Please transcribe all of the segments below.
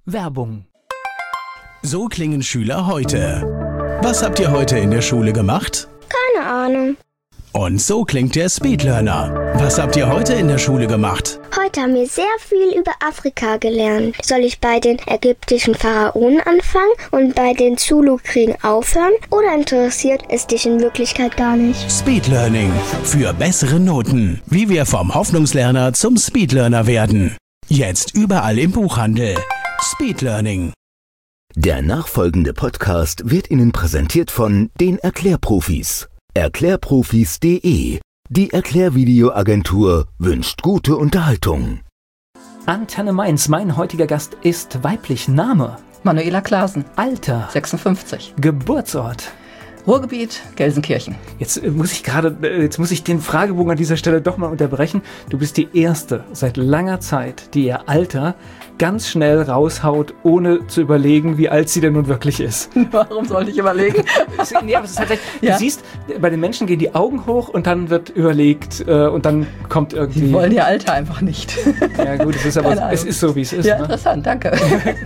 Werbung. So klingen Schüler heute. Was habt ihr heute in der Schule gemacht? Keine Ahnung. Und so klingt der Speedlearner. Was habt ihr heute in der Schule gemacht? Heute haben wir sehr viel über Afrika gelernt. Soll ich bei den ägyptischen Pharaonen anfangen und bei den Zulu-Kriegen aufhören? Oder interessiert es dich in Wirklichkeit gar nicht? Speedlearning. Für bessere Noten. Wie wir vom Hoffnungslerner zum Speedlearner werden. Jetzt überall im Buchhandel. Speedlearning. Der nachfolgende Podcast wird Ihnen präsentiert von den Erklärprofis. Erklärprofis.de. Die Erklärvideoagentur wünscht gute Unterhaltung. Antenne Mainz, mein heutiger Gast ist weiblich. Name? Manuela Klaasen. Alter? 56. Geburtsort? Ruhrgebiet, Gelsenkirchen. Jetzt muss ich den Fragebogen an dieser Stelle doch mal unterbrechen. Du bist die Erste seit langer Zeit, die ihr Alter ganz schnell raushaut, ohne zu überlegen, wie alt sie denn nun wirklich ist. Warum sollte ich überlegen? Ja, aber es ist halt, du siehst, bei den Menschen gehen die Augen hoch und dann wird überlegt und dann kommt irgendwie... Die wollen ihr Alter einfach nicht. Ja gut, es ist so, wie es ist. Ja, ne? Interessant, danke.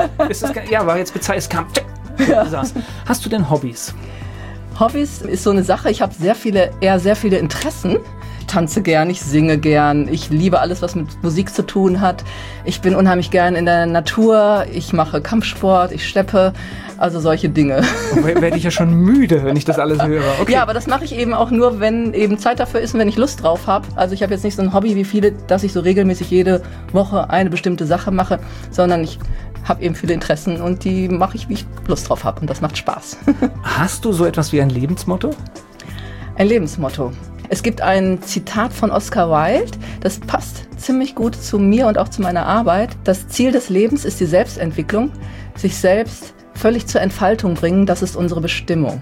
War jetzt bezahlt, es kam... Ja. Hast du denn Hobbys? Hobbys ist so eine Sache, ich habe sehr viele Interessen. Ich tanze gern, ich singe gern, ich liebe alles, was mit Musik zu tun hat. Ich bin unheimlich gern in der Natur, ich mache Kampfsport, ich steppe, also solche Dinge. Werde ich ja schon müde, wenn ich das alles höre. Okay. Ja, aber das mache ich eben auch nur, wenn eben Zeit dafür ist und wenn ich Lust drauf habe. Also ich habe jetzt nicht so ein Hobby wie viele, dass ich so regelmäßig jede Woche eine bestimmte Sache mache, sondern ich habe eben viele Interessen und die mache ich, wie ich Lust drauf habe und das macht Spaß. Hast du so etwas wie ein Lebensmotto? Ein Lebensmotto. Es gibt ein Zitat von Oscar Wilde, das passt ziemlich gut zu mir und auch zu meiner Arbeit. Das Ziel des Lebens ist die Selbstentwicklung, sich selbst völlig zur Entfaltung bringen, das ist unsere Bestimmung.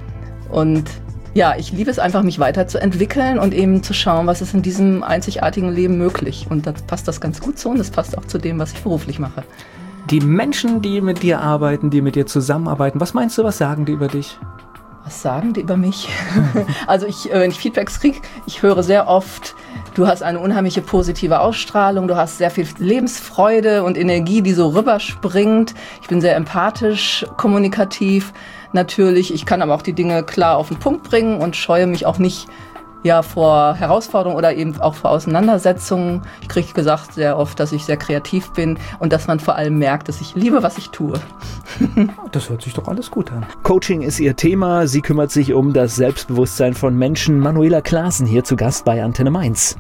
Und ja, ich liebe es einfach, mich weiterzuentwickeln und eben zu schauen, was ist in diesem einzigartigen Leben möglich. Und da passt das ganz gut so und das passt auch zu dem, was ich beruflich mache. Die Menschen, die mit dir arbeiten, die mit dir zusammenarbeiten, was meinst du, was sagen die über dich? Was sagen die über mich? Also wenn ich Feedbacks kriege, ich höre sehr oft, du hast eine unheimliche positive Ausstrahlung, du hast sehr viel Lebensfreude und Energie, die so rüberspringt. Ich bin sehr empathisch, kommunikativ natürlich. Ich kann aber auch die Dinge klar auf den Punkt bringen und scheue mich auch nicht vor Herausforderungen oder eben auch vor Auseinandersetzungen. Ich kriege gesagt sehr oft, dass ich sehr kreativ bin und dass man vor allem merkt, dass ich liebe, was ich tue. Das hört sich doch alles gut an. Coaching ist ihr Thema. Sie kümmert sich um das Selbstbewusstsein von Menschen. Manuela Klaasen hier zu Gast bei Antenne Mainz.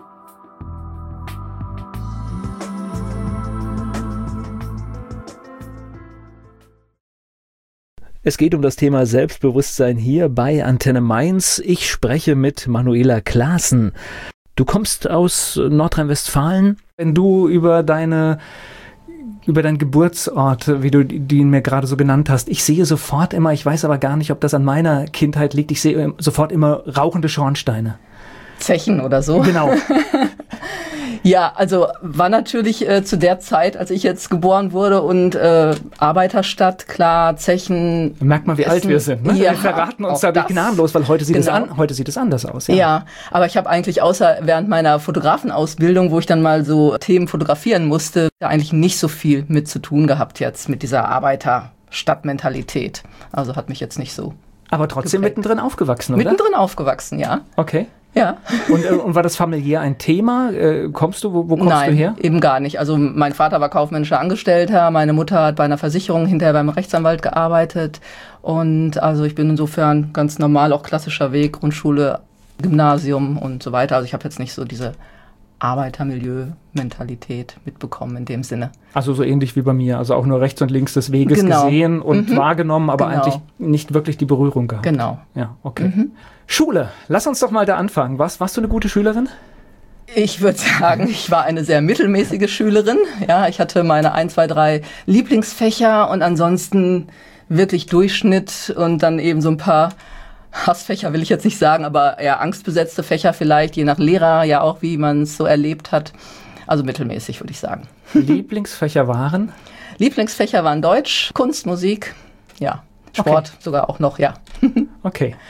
Es geht um das Thema Selbstbewusstsein hier bei Antenne Mainz. Ich spreche mit Manuela Klaasen. Du kommst aus Nordrhein-Westfalen. Wenn du über deinen Geburtsort, wie du ihn mir gerade so genannt hast, ich sehe sofort immer, ich weiß aber gar nicht, ob das an meiner Kindheit liegt, ich sehe sofort immer rauchende Schornsteine. Zechen oder so. Genau. Ja, also war natürlich zu der Zeit, als ich jetzt geboren wurde und Arbeiterstadt, klar, Zechen. Merkt man, wie alt wir sind. Ne? Ja, wir verraten uns da gnadenlos, weil heute sieht es anders aus. Ja, aber ich habe eigentlich außer während meiner Fotografenausbildung, wo ich dann mal so Themen fotografieren musste, eigentlich nicht so viel mit zu tun gehabt jetzt mit dieser Arbeiterstadtmentalität. Also hat mich jetzt nicht so. Aber trotzdem geprägt. Mittendrin aufgewachsen, oder? Mittendrin aufgewachsen, ja. Okay. Ja. Und war das familiär ein Thema? Wo kommst du her? Nein, eben gar nicht. Also mein Vater war kaufmännischer Angestellter, meine Mutter hat bei einer Versicherung, hinterher beim Rechtsanwalt gearbeitet. Und also ich bin insofern ganz normal, auch klassischer Weg, Grundschule, Gymnasium und so weiter. Also ich habe jetzt nicht so diese Arbeitermilieu-Mentalität mitbekommen in dem Sinne. Also so ähnlich wie bei mir, also auch nur rechts und links des Weges gesehen und wahrgenommen, aber eigentlich nicht wirklich die Berührung gehabt. Genau. Ja, okay. Schule, lass uns doch mal da anfangen. Warst du eine gute Schülerin? Ich würde sagen, ich war eine sehr mittelmäßige Schülerin. Ja, ich hatte meine 1, 2, 3 Lieblingsfächer und ansonsten wirklich Durchschnitt und dann eben so ein paar Hassfächer will ich jetzt nicht sagen, aber eher angstbesetzte Fächer vielleicht, je nach Lehrer ja auch, wie man es so erlebt hat. Also mittelmäßig, würde ich sagen. Lieblingsfächer waren? Lieblingsfächer waren Deutsch, Kunst, Musik, ja, Sport sogar auch noch, ja. Okay.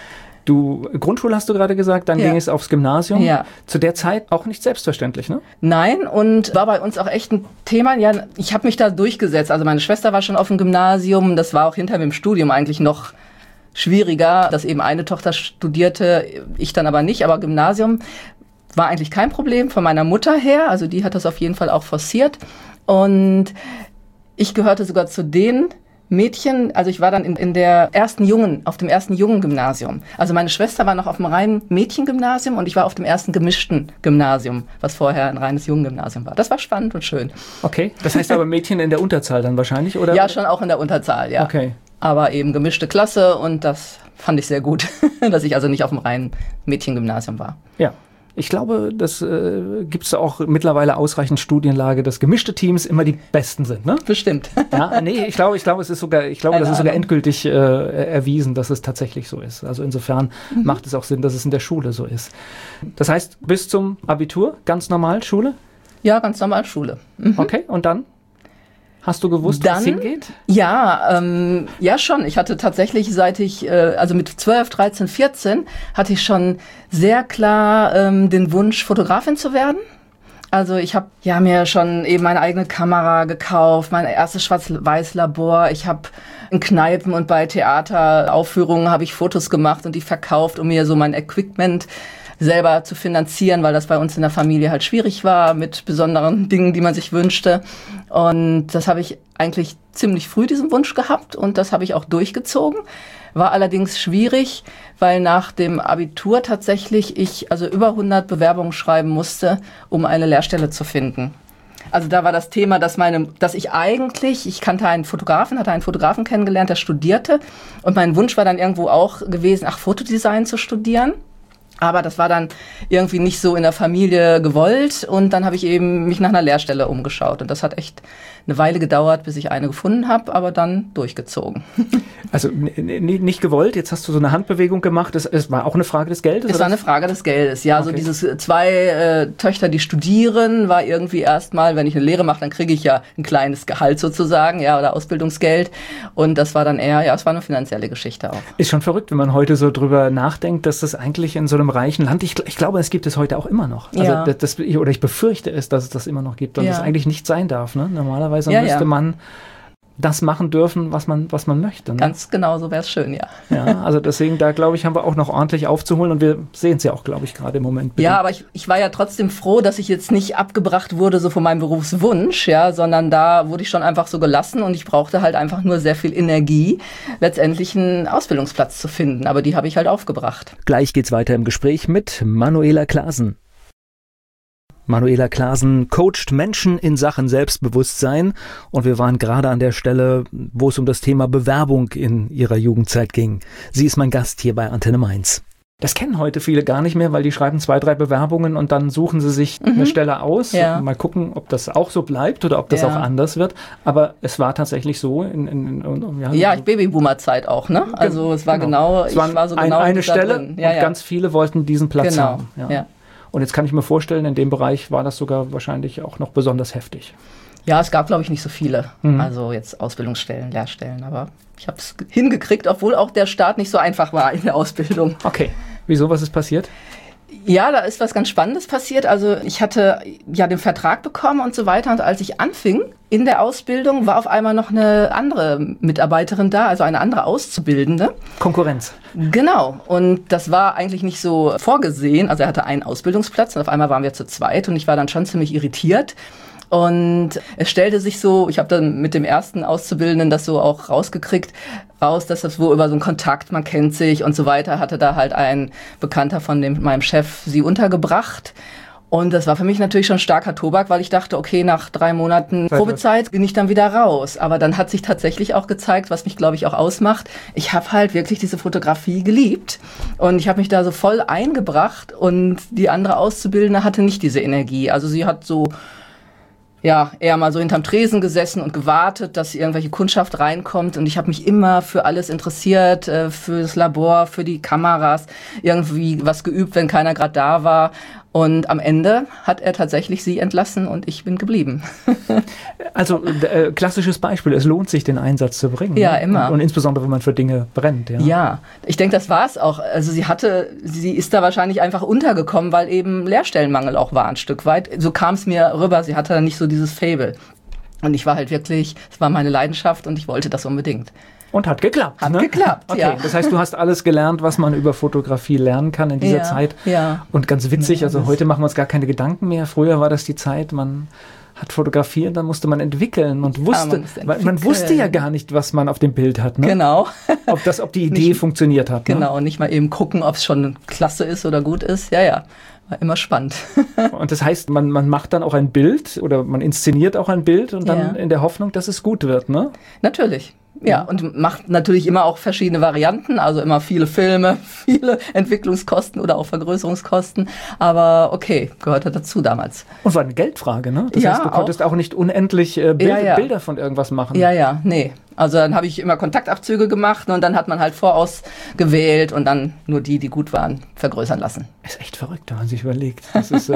Grundschule hast du gerade gesagt, dann ging es aufs Gymnasium. Ja. Zu der Zeit auch nicht selbstverständlich, ne? Nein, und war bei uns auch echt ein Thema. Ja, ich habe mich da durchgesetzt. Also meine Schwester war schon auf dem Gymnasium. Das war auch hinter dem Studium eigentlich noch schwieriger, dass eben eine Tochter studierte, ich dann aber nicht. Aber Gymnasium war eigentlich kein Problem von meiner Mutter her. Also die hat das auf jeden Fall auch forciert. Und ich gehörte sogar zu den Mädchen, also ich war dann auf dem ersten Jungen-Gymnasium. Also meine Schwester war noch auf dem reinen Mädchengymnasium und ich war auf dem ersten gemischten Gymnasium, was vorher ein reines Jungen-Gymnasium war. Das war spannend und schön. Okay, das heißt aber Mädchen in der Unterzahl dann wahrscheinlich, oder? Ja, schon auch in der Unterzahl, ja. Okay. Aber eben gemischte Klasse und das fand ich sehr gut, dass ich also nicht auf dem reinen Mädchengymnasium war. Ja. Ich glaube, das gibt es auch mittlerweile ausreichend Studienlage, dass gemischte Teams immer die besten sind, ne? Bestimmt. Ja, nee, ich glaube, das ist sogar endgültig erwiesen, dass es tatsächlich so ist. Also insofern macht es auch Sinn, dass es in der Schule so ist. Das heißt, bis zum Abitur ganz normal Schule? Ja, ganz normal Schule. Okay, und dann? Hast du gewusst, wo es hingeht? Ja, ja schon. Ich hatte tatsächlich, seit ich, also mit 12, 13, 14, hatte ich schon sehr klar den Wunsch, Fotografin zu werden. Also ich habe mir schon eben meine eigene Kamera gekauft, mein erstes Schwarz-Weiß-Labor. Ich habe in Kneipen und bei Theateraufführungen habe ich Fotos gemacht und die verkauft, um mir so mein Equipment selber zu finanzieren, weil das bei uns in der Familie halt schwierig war mit besonderen Dingen, die man sich wünschte. Und das habe ich eigentlich ziemlich früh, diesen Wunsch gehabt, und das habe ich auch durchgezogen. War allerdings schwierig, weil nach dem Abitur tatsächlich ich also über 100 Bewerbungen schreiben musste, um eine Lehrstelle zu finden. Also da war das Thema, dass ich kannte einen Fotografen kennengelernt, der studierte, und mein Wunsch war dann irgendwo auch gewesen, Fotodesign zu studieren. Aber das war dann irgendwie nicht so in der Familie gewollt, und dann habe ich eben mich nach einer Lehrstelle umgeschaut, und das hat echt eine Weile gedauert, bis ich eine gefunden habe, aber dann durchgezogen. Also nicht gewollt, jetzt hast du so eine Handbewegung gemacht, es war auch eine Frage des Geldes? Es war eine Frage des Geldes, ja. Okay. So dieses 2 Töchter, die studieren, war irgendwie erstmal, wenn ich eine Lehre mache, dann kriege ich ja ein kleines Gehalt sozusagen, ja, oder Ausbildungsgeld, und das war dann eher, es war eine finanzielle Geschichte auch. Ist schon verrückt, wenn man heute so drüber nachdenkt, dass das eigentlich in so einem reichen Land, ich glaube, es gibt es heute auch immer noch. Also ich befürchte es, dass es das immer noch gibt und das eigentlich nicht sein darf, ne? Normalerweise müsste man das machen dürfen, was man möchte. Ne? Ganz genau, so wäre es schön, ja. Ja, also deswegen, da glaube ich, haben wir auch noch ordentlich aufzuholen, und wir sehen es ja auch, glaube ich, gerade im Moment. Ja, aber ich war ja trotzdem froh, dass ich jetzt nicht abgebracht wurde, so von meinem Berufswunsch, ja, sondern da wurde ich schon einfach so gelassen, und ich brauchte halt einfach nur sehr viel Energie, letztendlich einen Ausbildungsplatz zu finden, aber die habe ich halt aufgebracht. Gleich geht's weiter im Gespräch mit Manuela Klasen. Manuela Klasen coacht Menschen in Sachen Selbstbewusstsein, und wir waren gerade an der Stelle, wo es um das Thema Bewerbung in ihrer Jugendzeit ging. Sie ist mein Gast hier bei Antenne Mainz. Das kennen heute viele gar nicht mehr, weil die schreiben 2, 3 Bewerbungen und dann suchen sie sich eine Stelle aus. Ja. Mal gucken, ob das auch so bleibt oder ob das auch anders wird. Aber es war tatsächlich so Babyboomer-Zeit auch, ne? Also es war ich war so genau eine Stelle drin. Ja, und ganz viele wollten diesen Platz haben. Ja. Und jetzt kann ich mir vorstellen, in dem Bereich war das sogar wahrscheinlich auch noch besonders heftig. Ja, es gab, glaube ich, nicht so viele. Also jetzt Ausbildungsstellen, Lehrstellen. Aber ich habe es hingekriegt, obwohl auch der Start nicht so einfach war in der Ausbildung. Okay. Wieso? Was ist passiert? Ja, da ist was ganz Spannendes passiert. Also ich hatte ja den Vertrag bekommen und so weiter. Und als ich anfing in der Ausbildung, war auf einmal noch eine andere Mitarbeiterin da, also eine andere Auszubildende. Konkurrenz. Genau. Und das war eigentlich nicht so vorgesehen. Also er hatte einen Ausbildungsplatz und auf einmal waren wir zu zweit, und ich war dann schon ziemlich irritiert. Und es stellte sich so, ich habe dann mit dem ersten Auszubildenden das so auch rausgekriegt, dass das wo über so einen Kontakt, man kennt sich und so weiter, hatte da halt ein Bekannter von meinem Chef sie untergebracht. Und das war für mich natürlich schon starker Tobak, weil ich dachte, okay, nach 3 Monaten Probezeit bin ich dann wieder raus. Aber dann hat sich tatsächlich auch gezeigt, was mich, glaube ich, auch ausmacht. Ich habe halt wirklich diese Fotografie geliebt. Und ich habe mich da so voll eingebracht. Und die andere Auszubildende hatte nicht diese Energie. Also sie hat so eher mal so hinterm Tresen gesessen und gewartet, dass irgendwelche Kundschaft reinkommt. Und ich habe mich immer für alles interessiert, für das Labor, für die Kameras, irgendwie was geübt, wenn keiner gerade da war. Und am Ende hat er tatsächlich sie entlassen und ich bin geblieben. Also klassisches Beispiel, es lohnt sich, den Einsatz zu bringen. Ja, immer. Und insbesondere, wenn man für Dinge brennt. Ja, ich denke, das war es auch. Also sie ist da wahrscheinlich einfach untergekommen, weil eben Lehrstellenmangel auch war ein Stück weit. So kam es mir rüber, sie hatte nicht so dieses Faible. Und ich war halt wirklich, es war meine Leidenschaft und ich wollte das unbedingt. Und hat geklappt. Hat geklappt, okay. ja. Das heißt, du hast alles gelernt, was man über Fotografie lernen kann in dieser Zeit. Ja. Und ganz witzig, also heute machen wir uns gar keine Gedanken mehr. Früher war das die Zeit, man hat fotografiert, dann musste man entwickeln und man wusste ja gar nicht, was man auf dem Bild hat. Ne? Genau. Ob die Idee funktioniert hat. Genau, ne? und nicht mal eben gucken, ob es schon klasse ist oder gut ist. Ja. War immer spannend. Und das heißt, man macht dann auch ein Bild oder man inszeniert auch ein Bild und dann in der Hoffnung, dass es gut wird, ne? Natürlich. Ja, und macht natürlich immer auch verschiedene Varianten, also immer viele Filme, viele Entwicklungskosten oder auch Vergrößerungskosten. Aber okay, gehörte dazu damals. Und war eine Geldfrage, ne? Das heißt, du konntest auch nicht unendlich Bilder von irgendwas machen. Ja, nee. Also dann habe ich immer Kontaktabzüge gemacht und dann hat man halt vorausgewählt und dann nur die gut waren, vergrößern lassen. Ist echt verrückt, wenn man sich überlegt. Das ist,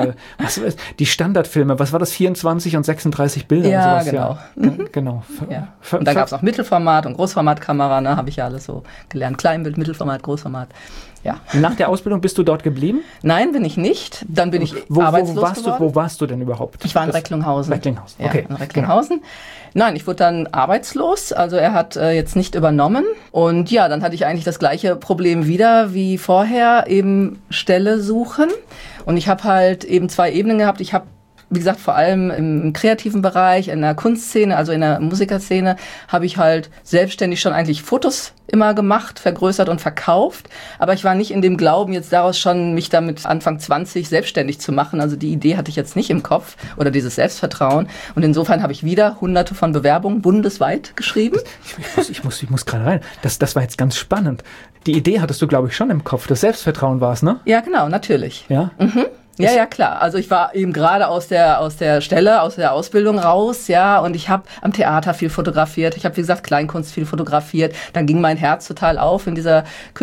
die Standardfilme, was war das, 24 und 36 Bilder? Ja, und sowas, genau. Genau. Ja. Und dann gab es noch Mittelformat und Großformatkamera, ne, habe ich ja alles so gelernt. Kleinbild, Mittelformat, Großformat. Ja. Nach der Ausbildung bist du dort geblieben? Nein, bin ich nicht. Dann bin ich arbeitslos geworden. Wo warst du denn überhaupt? Ich war in Recklinghausen. Recklinghausen, okay. Ja, in Recklinghausen. Genau. Nein, ich wurde dann arbeitslos. Also er hat jetzt nicht übernommen. Und ja, dann hatte ich eigentlich das gleiche Problem wieder wie vorher, eben Stelle suchen. Und ich habe halt eben 2 Ebenen gehabt. Ich habe, wie gesagt, vor allem im kreativen Bereich, in der Kunstszene, also in der Musikerszene, habe ich halt selbstständig schon eigentlich Fotos immer gemacht, vergrößert und verkauft. Aber ich war nicht in dem Glauben, jetzt daraus schon mich damit Anfang 20 selbstständig zu machen. Also die Idee hatte ich jetzt nicht im Kopf oder dieses Selbstvertrauen. Und insofern habe ich wieder Hunderte von Bewerbungen bundesweit geschrieben. Ich muss gerade rein. Das war jetzt ganz spannend. Die Idee hattest du, glaube ich, schon im Kopf. Das Selbstvertrauen war es, ne? Ja, genau, natürlich. Ja? Mhm. Ja, klar. Also ich war eben gerade aus der Ausbildung raus, ja, und ich habe am Theater viel fotografiert. Ich habe, wie gesagt, Kleinkunst viel fotografiert. Dann ging mein Herz total auf in diesem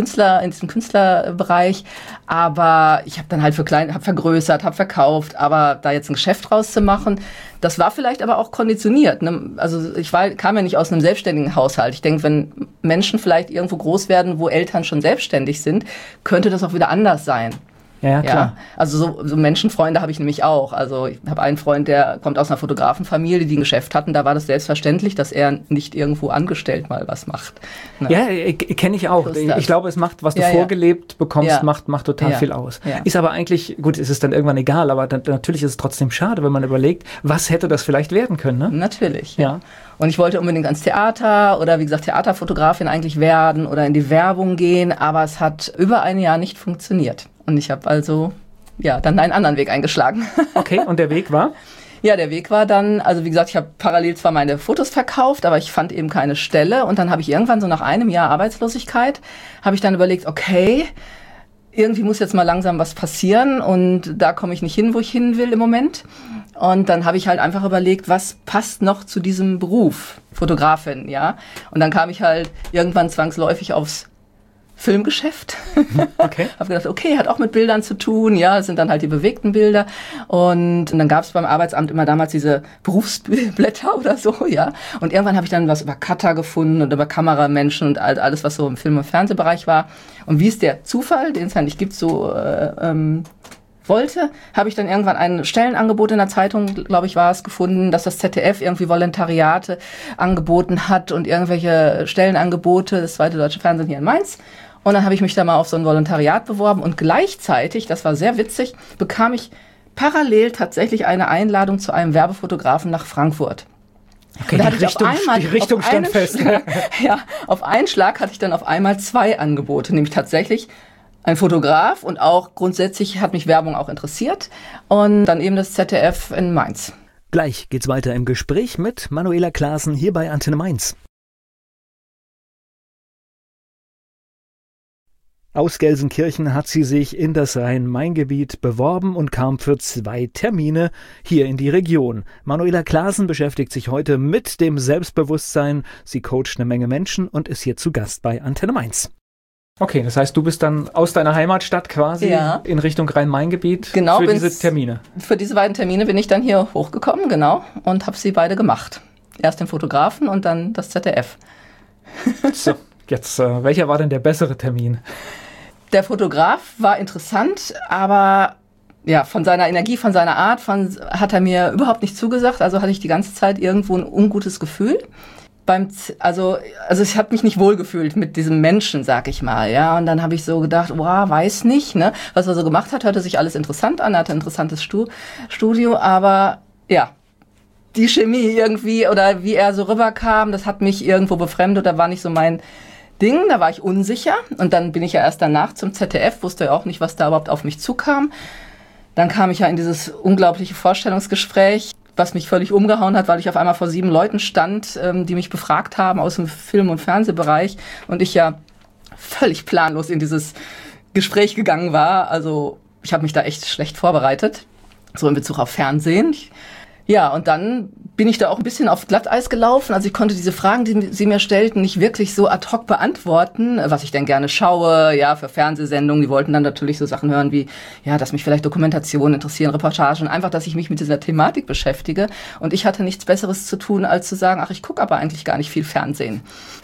Künstlerbereich. Aber ich habe dann halt habe vergrößert, habe verkauft. Aber da jetzt ein Geschäft draus zu machen, das war vielleicht aber auch konditioniert. Ne? Also kam ja nicht aus einem selbstständigen Haushalt. Ich denke, wenn Menschen vielleicht irgendwo groß werden, wo Eltern schon selbstständig sind, könnte das auch wieder anders sein. Ja, klar. Ja, also so Menschenfreunde habe ich nämlich auch. Also ich habe einen Freund, der kommt aus einer Fotografenfamilie, die ein Geschäft hatten. Da war das selbstverständlich, dass er nicht irgendwo angestellt mal was macht. Ne? Ja, kenne ich auch. Ich glaube, es macht, was du vorgelebt bekommst, macht total viel aus. Ja. Ist aber eigentlich, gut, ist es dann irgendwann egal, aber natürlich ist es trotzdem schade, wenn man überlegt, was hätte das vielleicht werden können, ne? Natürlich, ja. Und ich wollte unbedingt ans Theater oder wie gesagt Theaterfotografin eigentlich werden oder in die Werbung gehen, aber es hat über ein Jahr nicht funktioniert. Und ich habe also dann einen anderen Weg eingeschlagen. Okay, und der Weg war? Ja, der Weg war dann, also wie gesagt, ich habe parallel zwar meine Fotos verkauft, aber ich fand eben keine Stelle. Und dann habe ich irgendwann so nach einem Jahr Arbeitslosigkeit, habe ich dann überlegt, okay, irgendwie muss jetzt mal langsam was passieren und da komme ich nicht hin, wo ich hin will im Moment. Und dann habe ich halt einfach überlegt, was passt noch zu diesem Beruf, Fotografin, ja. Und dann kam ich halt irgendwann zwangsläufig aufs Filmgeschäft. Okay. Habe gedacht, okay, hat auch mit Bildern zu tun, ja, das sind dann halt die bewegten Bilder. Und dann gab es beim Arbeitsamt immer damals diese Berufsblätter oder so, ja. Und irgendwann habe ich dann was über Cutter gefunden und über Kameramenschen und alles, was so im Film- und Fernsehbereich war. Und wie es der Zufall, den es ja nicht gibt, so wollte, habe ich dann irgendwann ein Stellenangebot in der Zeitung, glaube ich, war es, gefunden, dass das ZDF irgendwie Volontariate angeboten hat und irgendwelche Stellenangebote, das zweite deutsche Fernsehen hier in Mainz. Und dann habe ich mich da mal auf so ein Volontariat beworben und gleichzeitig, das war sehr witzig, bekam ich parallel tatsächlich eine Einladung zu einem Werbefotografen nach Frankfurt. Okay, die Richtung stand fest. Ja, auf einen Schlag hatte ich dann auf einmal 2 Angebote, nämlich tatsächlich ein Fotograf und auch grundsätzlich hat mich Werbung auch interessiert und dann eben das ZDF in Mainz. Gleich geht's weiter im Gespräch mit Manuela Klaasen hier bei Antenne Mainz. Aus Gelsenkirchen hat sie sich in das Rhein-Main-Gebiet beworben und kam für 2 Termine hier in die Region. Manuela Klaasen beschäftigt sich heute mit dem Selbstbewusstsein. Sie coacht eine Menge Menschen und ist hier zu Gast bei Antenne Mainz. Okay, das heißt, du bist dann aus deiner Heimatstadt quasi in Richtung Rhein-Main-Gebiet für diese Termine. Für diese beiden Termine bin ich dann hier hochgekommen, genau, und habe sie beide gemacht. Erst den Fotografen und dann das ZDF. So, jetzt, welcher war denn der bessere Termin? Der Fotograf war interessant, aber ja, von seiner Energie, von seiner Art, hat er mir überhaupt nicht zugesagt. Also hatte ich die ganze Zeit irgendwo ein ungutes Gefühl. Also ich habe mich nicht wohlgefühlt mit diesem Menschen, sag ich mal, ja. Und dann habe ich so gedacht, weiß nicht, ne, was er so gemacht hat, hörte sich alles interessant an, er hatte ein interessantes Studio, aber ja, die Chemie irgendwie oder wie er so rüberkam, das hat mich irgendwo befremdet, da war nicht so mein Ding, da war ich unsicher. Und dann bin ich ja erst danach zum ZDF, wusste ja auch nicht, was da überhaupt auf mich zukam. Dann kam ich ja in dieses unglaubliche Vorstellungsgespräch, was mich völlig umgehauen hat, weil ich auf einmal vor 7 Leuten stand, die mich befragt haben aus dem Film- und Fernsehbereich und ich ja völlig planlos in dieses Gespräch gegangen war. Also ich habe mich da echt schlecht vorbereitet, so in Bezug auf Fernsehen. Ja, und dann bin ich da auch ein bisschen auf Glatteis gelaufen. Also ich konnte diese Fragen, die sie mir stellten, nicht wirklich so ad hoc beantworten, was ich denn gerne schaue, ja, für Fernsehsendungen. Die wollten dann natürlich so Sachen hören wie, ja, dass mich vielleicht Dokumentationen interessieren, Reportagen, einfach, dass ich mich mit dieser Thematik beschäftige. Und ich hatte nichts Besseres zu tun, als zu sagen, ach, ich gucke aber eigentlich gar nicht viel Fernsehen.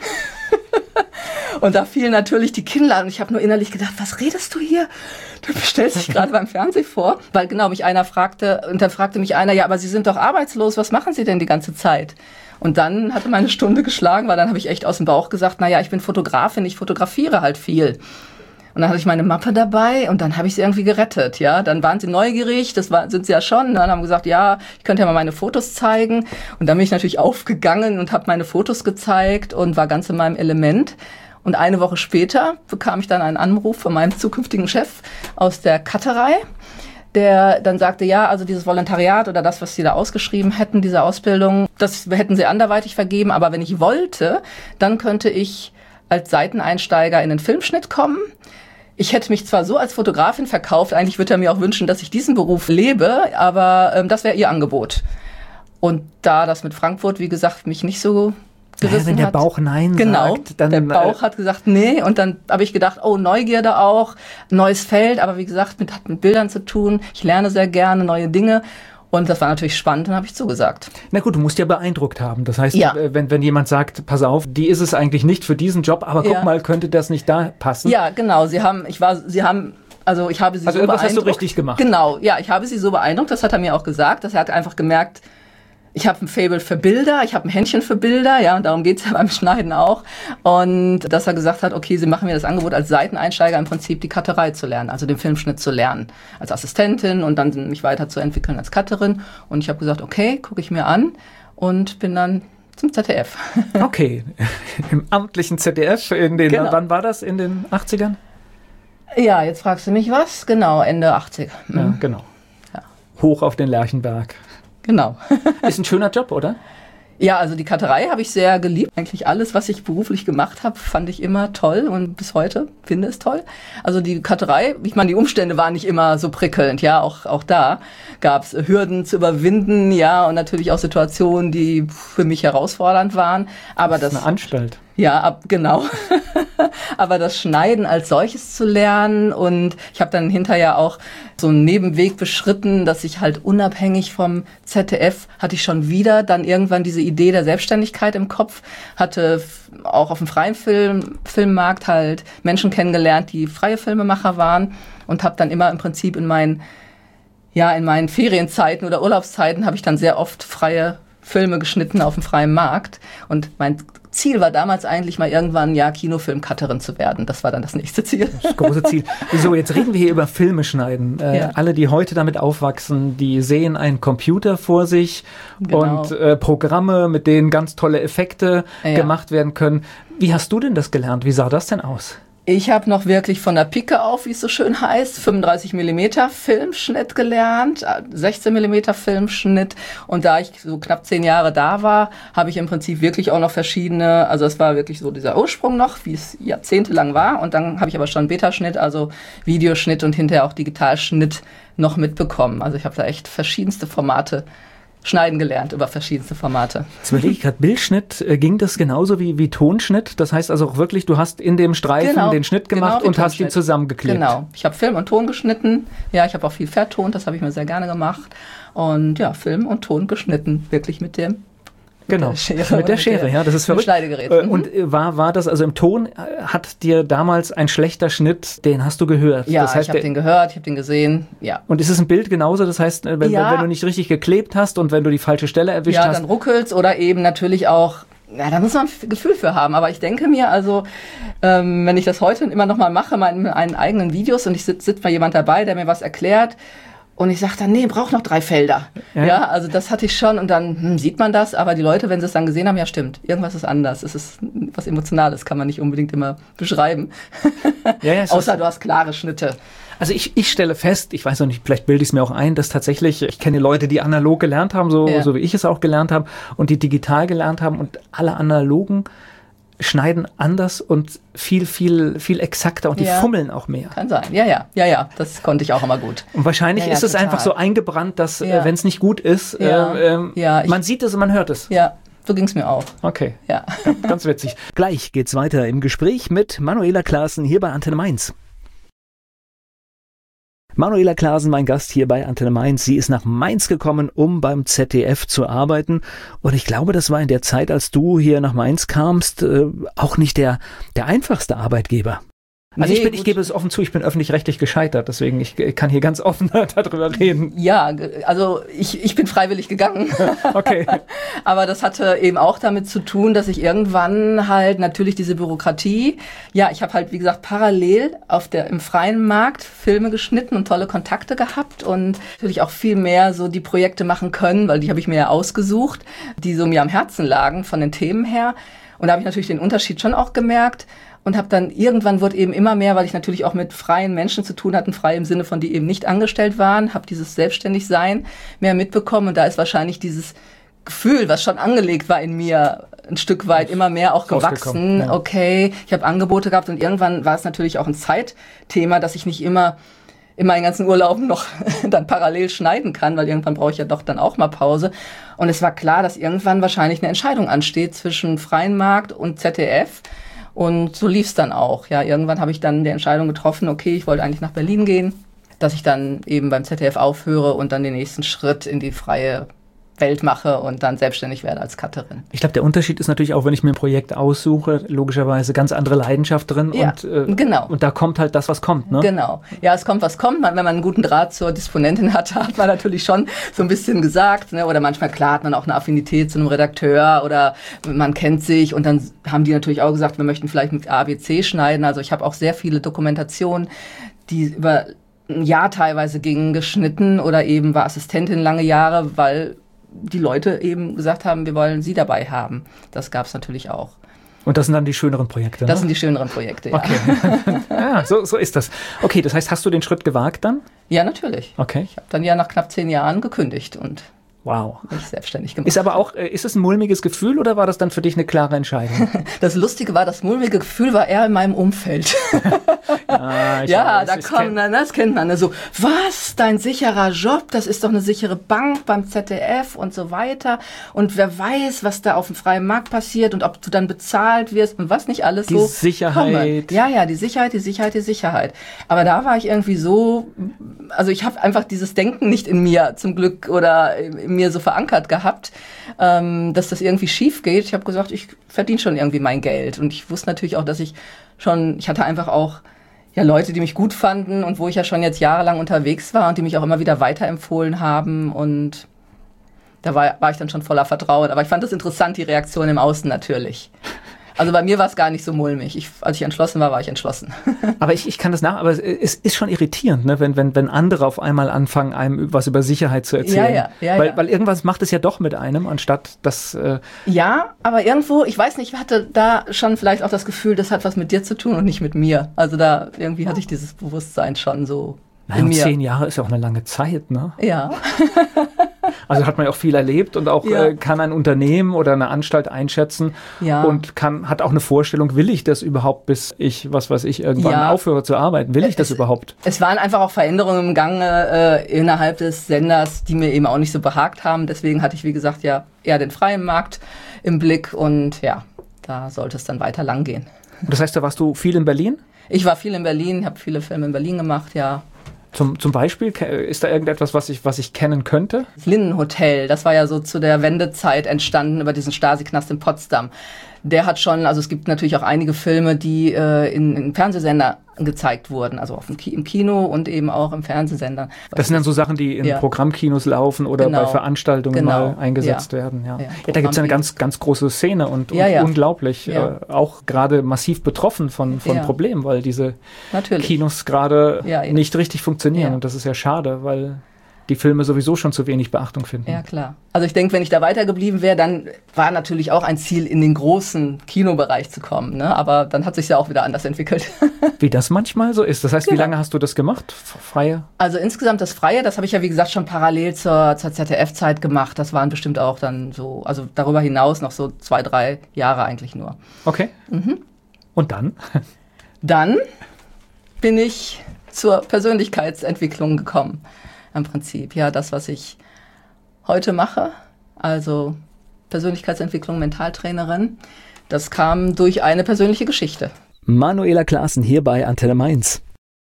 Und da fielen natürlich die Kinnladen. Und ich habe nur innerlich gedacht, was redest du hier? Du stellst dich gerade beim Fernsehen vor. Weil genau mich einer fragte, und dann fragte mich einer, ja, aber Sie sind doch arbeitslos, was machen Sie denn die ganze Zeit? Und dann hatte meine Stunde geschlagen, weil dann habe ich echt aus dem Bauch gesagt, naja, ich bin Fotografin, ich fotografiere halt viel. Und dann hatte ich meine Mappe dabei und dann habe ich sie irgendwie gerettet, ja. Dann waren sie neugierig, sind sie ja schon. Und dann haben gesagt, ja, ich könnte ja mal meine Fotos zeigen. Und dann bin ich natürlich aufgegangen und habe meine Fotos gezeigt und war ganz in meinem Element. Und eine Woche später bekam ich dann einen Anruf von meinem zukünftigen Chef aus der Cutterei, der dann sagte, ja, also dieses Volontariat oder das, was sie da ausgeschrieben hätten, diese Ausbildung, das hätten sie anderweitig vergeben. Aber wenn ich wollte, dann könnte ich als Seiteneinsteiger in den Filmschnitt kommen. Ich hätte mich zwar so als Fotografin verkauft, eigentlich würde er mir auch wünschen, dass ich diesen Beruf lebe, aber das wäre ihr Angebot. Und da das mit Frankfurt, wie gesagt, mich nicht so gerissen wenn der hat. Bauch Nein genau, sagt, dann... der Bauch hat gesagt, nee. Und dann habe ich gedacht, oh, Neugierde auch, neues Feld. Aber wie gesagt, hat mit Bildern zu tun. Ich lerne sehr gerne neue Dinge. Und das war natürlich spannend, dann habe ich zugesagt. Na gut, du musst ja beeindruckt haben. Das heißt, wenn jemand sagt, pass auf, die ist es eigentlich nicht für diesen Job, aber guck mal, könnte das nicht da passen? Ja, genau. Ich habe sie so beeindruckt. Also irgendwas hast du richtig gemacht. Genau, ja, ich habe sie so beeindruckt, das hat er mir auch gesagt. Er hat einfach gemerkt, ich habe ein Faible für Bilder, ich habe ein Händchen für Bilder, ja, und darum geht's ja beim Schneiden auch. Und dass er gesagt hat, okay, sie machen mir das Angebot, als Seiteneinsteiger im Prinzip die Cutterei zu lernen, also den Filmschnitt zu lernen, als Assistentin und dann mich weiterzuentwickeln als Cutterin. Und ich habe gesagt, okay, gucke ich mir an und bin dann zum ZDF. Okay, im amtlichen ZDF, wann war das, in den 80ern? Ja, jetzt fragst du mich was? Genau, Ende 80. Ja, genau. Ja. Hoch auf den Lerchenberg. Genau. Ist ein schöner Job, oder? Ja, also die Cutterei habe ich sehr geliebt. Eigentlich alles, was ich beruflich gemacht habe, fand ich immer toll und bis heute finde es toll. Also die Cutterei, ich meine, die Umstände waren nicht immer so prickelnd, ja, auch da gab es Hürden zu überwinden, ja, und natürlich auch Situationen, die für mich herausfordernd waren. Aber das ist eine Anstalt. Ja, genau. Aber das Schneiden als solches zu lernen und ich habe dann hinterher auch so einen Nebenweg beschritten, dass ich halt unabhängig vom ZDF hatte ich schon wieder dann irgendwann diese Idee der Selbstständigkeit im Kopf, hatte auch auf dem freien Filmmarkt halt Menschen kennengelernt, die freie Filmemacher waren und habe dann immer im Prinzip in meinen Ferienzeiten oder Urlaubszeiten habe ich dann sehr oft freie Filme geschnitten auf dem freien Markt und mein Ziel war damals eigentlich mal irgendwann, Kinofilm-Cutterin zu werden. Das war dann das nächste Ziel. Das große Ziel. So, jetzt reden wir hier über Filme schneiden. Alle, die heute damit aufwachsen, die sehen einen Computer vor sich und Programme, mit denen ganz tolle Effekte gemacht werden können. Wie hast du denn das gelernt? Wie sah das denn aus? Ich habe noch wirklich von der Pike auf, wie es so schön heißt, 35 mm Filmschnitt gelernt, 16 mm Filmschnitt. Und da ich so knapp 10 Jahre da war, habe ich im Prinzip wirklich auch noch verschiedene, also es war wirklich so dieser Ursprung noch, wie es jahrzehntelang war. Und dann habe ich aber schon Betaschnitt, also Videoschnitt und hinterher auch Digitalschnitt noch mitbekommen. Also ich habe da echt verschiedenste Formate schneiden gelernt über verschiedenste Formate. Jetzt überlege ich gerade, Bildschnitt, ging das genauso wie Tonschnitt? Das heißt also auch wirklich, du hast in dem Streifen den Schnitt gemacht und hast ihn zusammengeklebt. Genau, ich habe Film und Ton geschnitten. Ja, ich habe auch viel vertont, das habe ich mir sehr gerne gemacht. Und ja, Film und Ton geschnitten, wirklich mit der Schere, ja, das ist verrückt. Schneidegerät. Und war das, also im Ton hat dir damals ein schlechter Schnitt, den hast du gehört? Ja, das heißt, ich habe den gehört, ich habe den gesehen, ja. Und ist es ein Bild genauso? Das heißt, wenn du nicht richtig geklebt hast und wenn du die falsche Stelle erwischt hast? Ja, dann ruckelt's oder eben natürlich auch, ja, da muss man ein Gefühl für haben. Aber ich denke mir, also, wenn ich das heute immer noch mal mache, in meinen eigenen Videos und ich sitzt mal jemand dabei, der mir was erklärt, und ich sage dann, nee, braucht noch 3 Felder. Ja, also das hatte ich schon und dann sieht man das, aber die Leute, wenn sie es dann gesehen haben, ja stimmt, irgendwas ist anders. Es ist was Emotionales, kann man nicht unbedingt immer beschreiben. Außer du hast klare Schnitte. Also ich stelle fest, ich weiß noch nicht, vielleicht bilde ich es mir auch ein, dass tatsächlich, ich kenne Leute, die analog gelernt haben, so wie ich es auch gelernt habe, und die digital gelernt haben und alle analogen schneiden anders und viel exakter und die fummeln auch mehr. Kann sein, ja, das konnte ich auch immer gut. Und wahrscheinlich ist es einfach so eingebrannt, dass wenn es nicht gut ist, man sieht es und man hört es. Ja, so ging es mir auch. Okay, ja. Ganz witzig. Gleich geht's weiter im Gespräch mit Manuela Klaassen hier bei Antenne Mainz. Manuela Klaassen, mein Gast hier bei Antenne Mainz. Sie ist nach Mainz gekommen, um beim ZDF zu arbeiten. Und ich glaube, das war in der Zeit, als du hier nach Mainz kamst, auch nicht der einfachste Arbeitgeber. Also ich gebe es offen zu, ich bin öffentlich-rechtlich gescheitert, deswegen ich kann hier ganz offen darüber reden. Ja, also ich bin freiwillig gegangen. Okay. Aber das hatte eben auch damit zu tun, dass ich irgendwann halt natürlich diese Bürokratie, ich habe halt wie gesagt parallel im freien Markt Filme geschnitten und tolle Kontakte gehabt und natürlich auch viel mehr so die Projekte machen können, weil die habe ich mir ja ausgesucht, die so mir am Herzen lagen von den Themen her. Und da habe ich natürlich den Unterschied schon auch gemerkt. Und habe dann irgendwann wurde eben immer mehr, weil ich natürlich auch mit freien Menschen zu tun hatte, frei im Sinne von, die eben nicht angestellt waren, habe dieses Selbstständigsein mehr mitbekommen. Und da ist wahrscheinlich dieses Gefühl, was schon angelegt war in mir, ein Stück weit immer mehr auch gewachsen. Ja. Okay, ich habe Angebote gehabt und irgendwann war es natürlich auch ein Zeitthema, dass ich nicht immer in meinen ganzen Urlauben noch dann parallel schneiden kann, weil irgendwann brauche ich ja doch dann auch mal Pause. Und es war klar, dass irgendwann wahrscheinlich eine Entscheidung ansteht zwischen freien Markt und ZDF. Und so lief's dann auch. Ja, irgendwann habe ich dann die Entscheidung getroffen, okay, ich wollte eigentlich nach Berlin gehen, dass ich dann eben beim ZDF aufhöre und dann den nächsten Schritt in die freie Welt mache und dann selbstständig werde als Cutterin. Ich glaube, der Unterschied ist natürlich auch, wenn ich mir ein Projekt aussuche, logischerweise ganz andere Leidenschaft drin genau. Und da kommt halt das, was kommt, ne? Genau. Ja, es kommt, was kommt. Wenn man einen guten Draht zur Disponentin hat, hat man natürlich schon so ein bisschen gesagt, ne? Oder manchmal, klar, hat man auch eine Affinität zu einem Redakteur oder man kennt sich und dann haben die natürlich auch gesagt, wir möchten vielleicht mit ABC schneiden. Also ich habe auch sehr viele Dokumentationen, die über ein Jahr teilweise gingen, geschnitten oder eben war Assistentin lange Jahre, weil die Leute eben gesagt haben, wir wollen sie dabei haben. Das gab es natürlich auch. Und das sind dann die schöneren Projekte, Das sind die schöneren Projekte, ja. Okay. Ja, so ist das. Okay, das heißt, hast du den Schritt gewagt dann? Ja, natürlich. Okay. Ich habe dann ja nach knapp 10 Jahren gekündigt und mich selbstständig gemacht. Ist aber auch, ist es ein mulmiges Gefühl oder war das dann für dich eine klare Entscheidung? Das Lustige war, das mulmige Gefühl war eher in meinem Umfeld. Das kennt man. So, was, dein sicherer Job, das ist doch eine sichere Bank beim ZDF und so weiter. Und wer weiß, was da auf dem freien Markt passiert und ob du dann bezahlt wirst und was nicht alles die Sicherheit. Komme. Ja, die Sicherheit. Aber da war ich irgendwie so, also ich habe einfach dieses Denken nicht in mir zum Glück oder in mir so verankert gehabt, dass das irgendwie schief geht. Ich habe gesagt, ich verdiene schon irgendwie mein Geld. Und ich wusste natürlich auch, dass ich hatte einfach auch Leute, die mich gut fanden und wo ich ja schon jetzt jahrelang unterwegs war und die mich auch immer wieder weiterempfohlen haben. Und da war ich dann schon voller Vertrauen. Aber ich fand das interessant, die Reaktion im Außen natürlich. Also bei mir war es gar nicht so mulmig. Als ich entschlossen war ich entschlossen. Aber ich kann das aber es ist schon irritierend, ne? wenn andere auf einmal anfangen, einem was über Sicherheit zu erzählen. Weil irgendwas macht es ja doch mit einem, anstatt das... Ja, aber irgendwo, ich weiß nicht, ich hatte da schon vielleicht auch das Gefühl, das hat was mit dir zu tun und nicht mit mir. Also da irgendwie hatte ich dieses Bewusstsein schon so in mir. 10 Jahre ist ja auch eine lange Zeit, ne? Ja. Also hat man ja auch viel erlebt und auch kann ein Unternehmen oder eine Anstalt einschätzen und hat auch eine Vorstellung, will ich das überhaupt, bis ich, was weiß ich, irgendwann aufhöre zu arbeiten? Will ich das überhaupt? Es waren einfach auch Veränderungen im Gange innerhalb des Senders, die mir eben auch nicht so behagt haben. Deswegen hatte ich, wie gesagt, ja eher den freien Markt im Blick und ja, da sollte es dann weiter lang gehen. Das heißt, da warst du viel in Berlin? Ich war viel in Berlin, habe viele Filme in Berlin gemacht, ja. Zum Beispiel, ist da irgendetwas, was ich kennen könnte? Das Linnenhotel, das war ja so zu der Wendezeit entstanden über diesen Stasi-Knast in Potsdam. Der hat schon, also es gibt natürlich auch einige Filme, die in Fernsehsender gezeigt wurden, also im Kino und eben auch im Fernsehsender. Das sind dann so Sachen, die in Programmkinos laufen oder bei Veranstaltungen mal eingesetzt werden. Ja, da gibt es eine ganz, ganz große Szene und unglaublich, auch gerade massiv betroffen von Problemen, weil diese Kinos gerade nicht richtig funktionieren und das ist ja schade, weil die Filme sowieso schon zu wenig Beachtung finden. Ja, klar. Also ich denke, wenn ich da weitergeblieben wäre, dann war natürlich auch ein Ziel, in den großen Kinobereich zu kommen. Ne? Aber dann hat sich ja auch wieder anders entwickelt. Wie das manchmal so ist. Das heißt, wie lange hast du das gemacht, Freie? Also insgesamt das Freie, das habe ich ja wie gesagt schon parallel zur ZDF-Zeit gemacht. Das waren bestimmt auch dann so, also darüber hinaus noch so 2-3 Jahre eigentlich nur. Okay. Und dann? Dann bin ich zur Persönlichkeitsentwicklung gekommen. Im Prinzip, ja, das, was ich heute mache, also Persönlichkeitsentwicklung, Mentaltrainerin, das kam durch eine persönliche Geschichte. Manuela Clasen hier bei Antenne Mainz.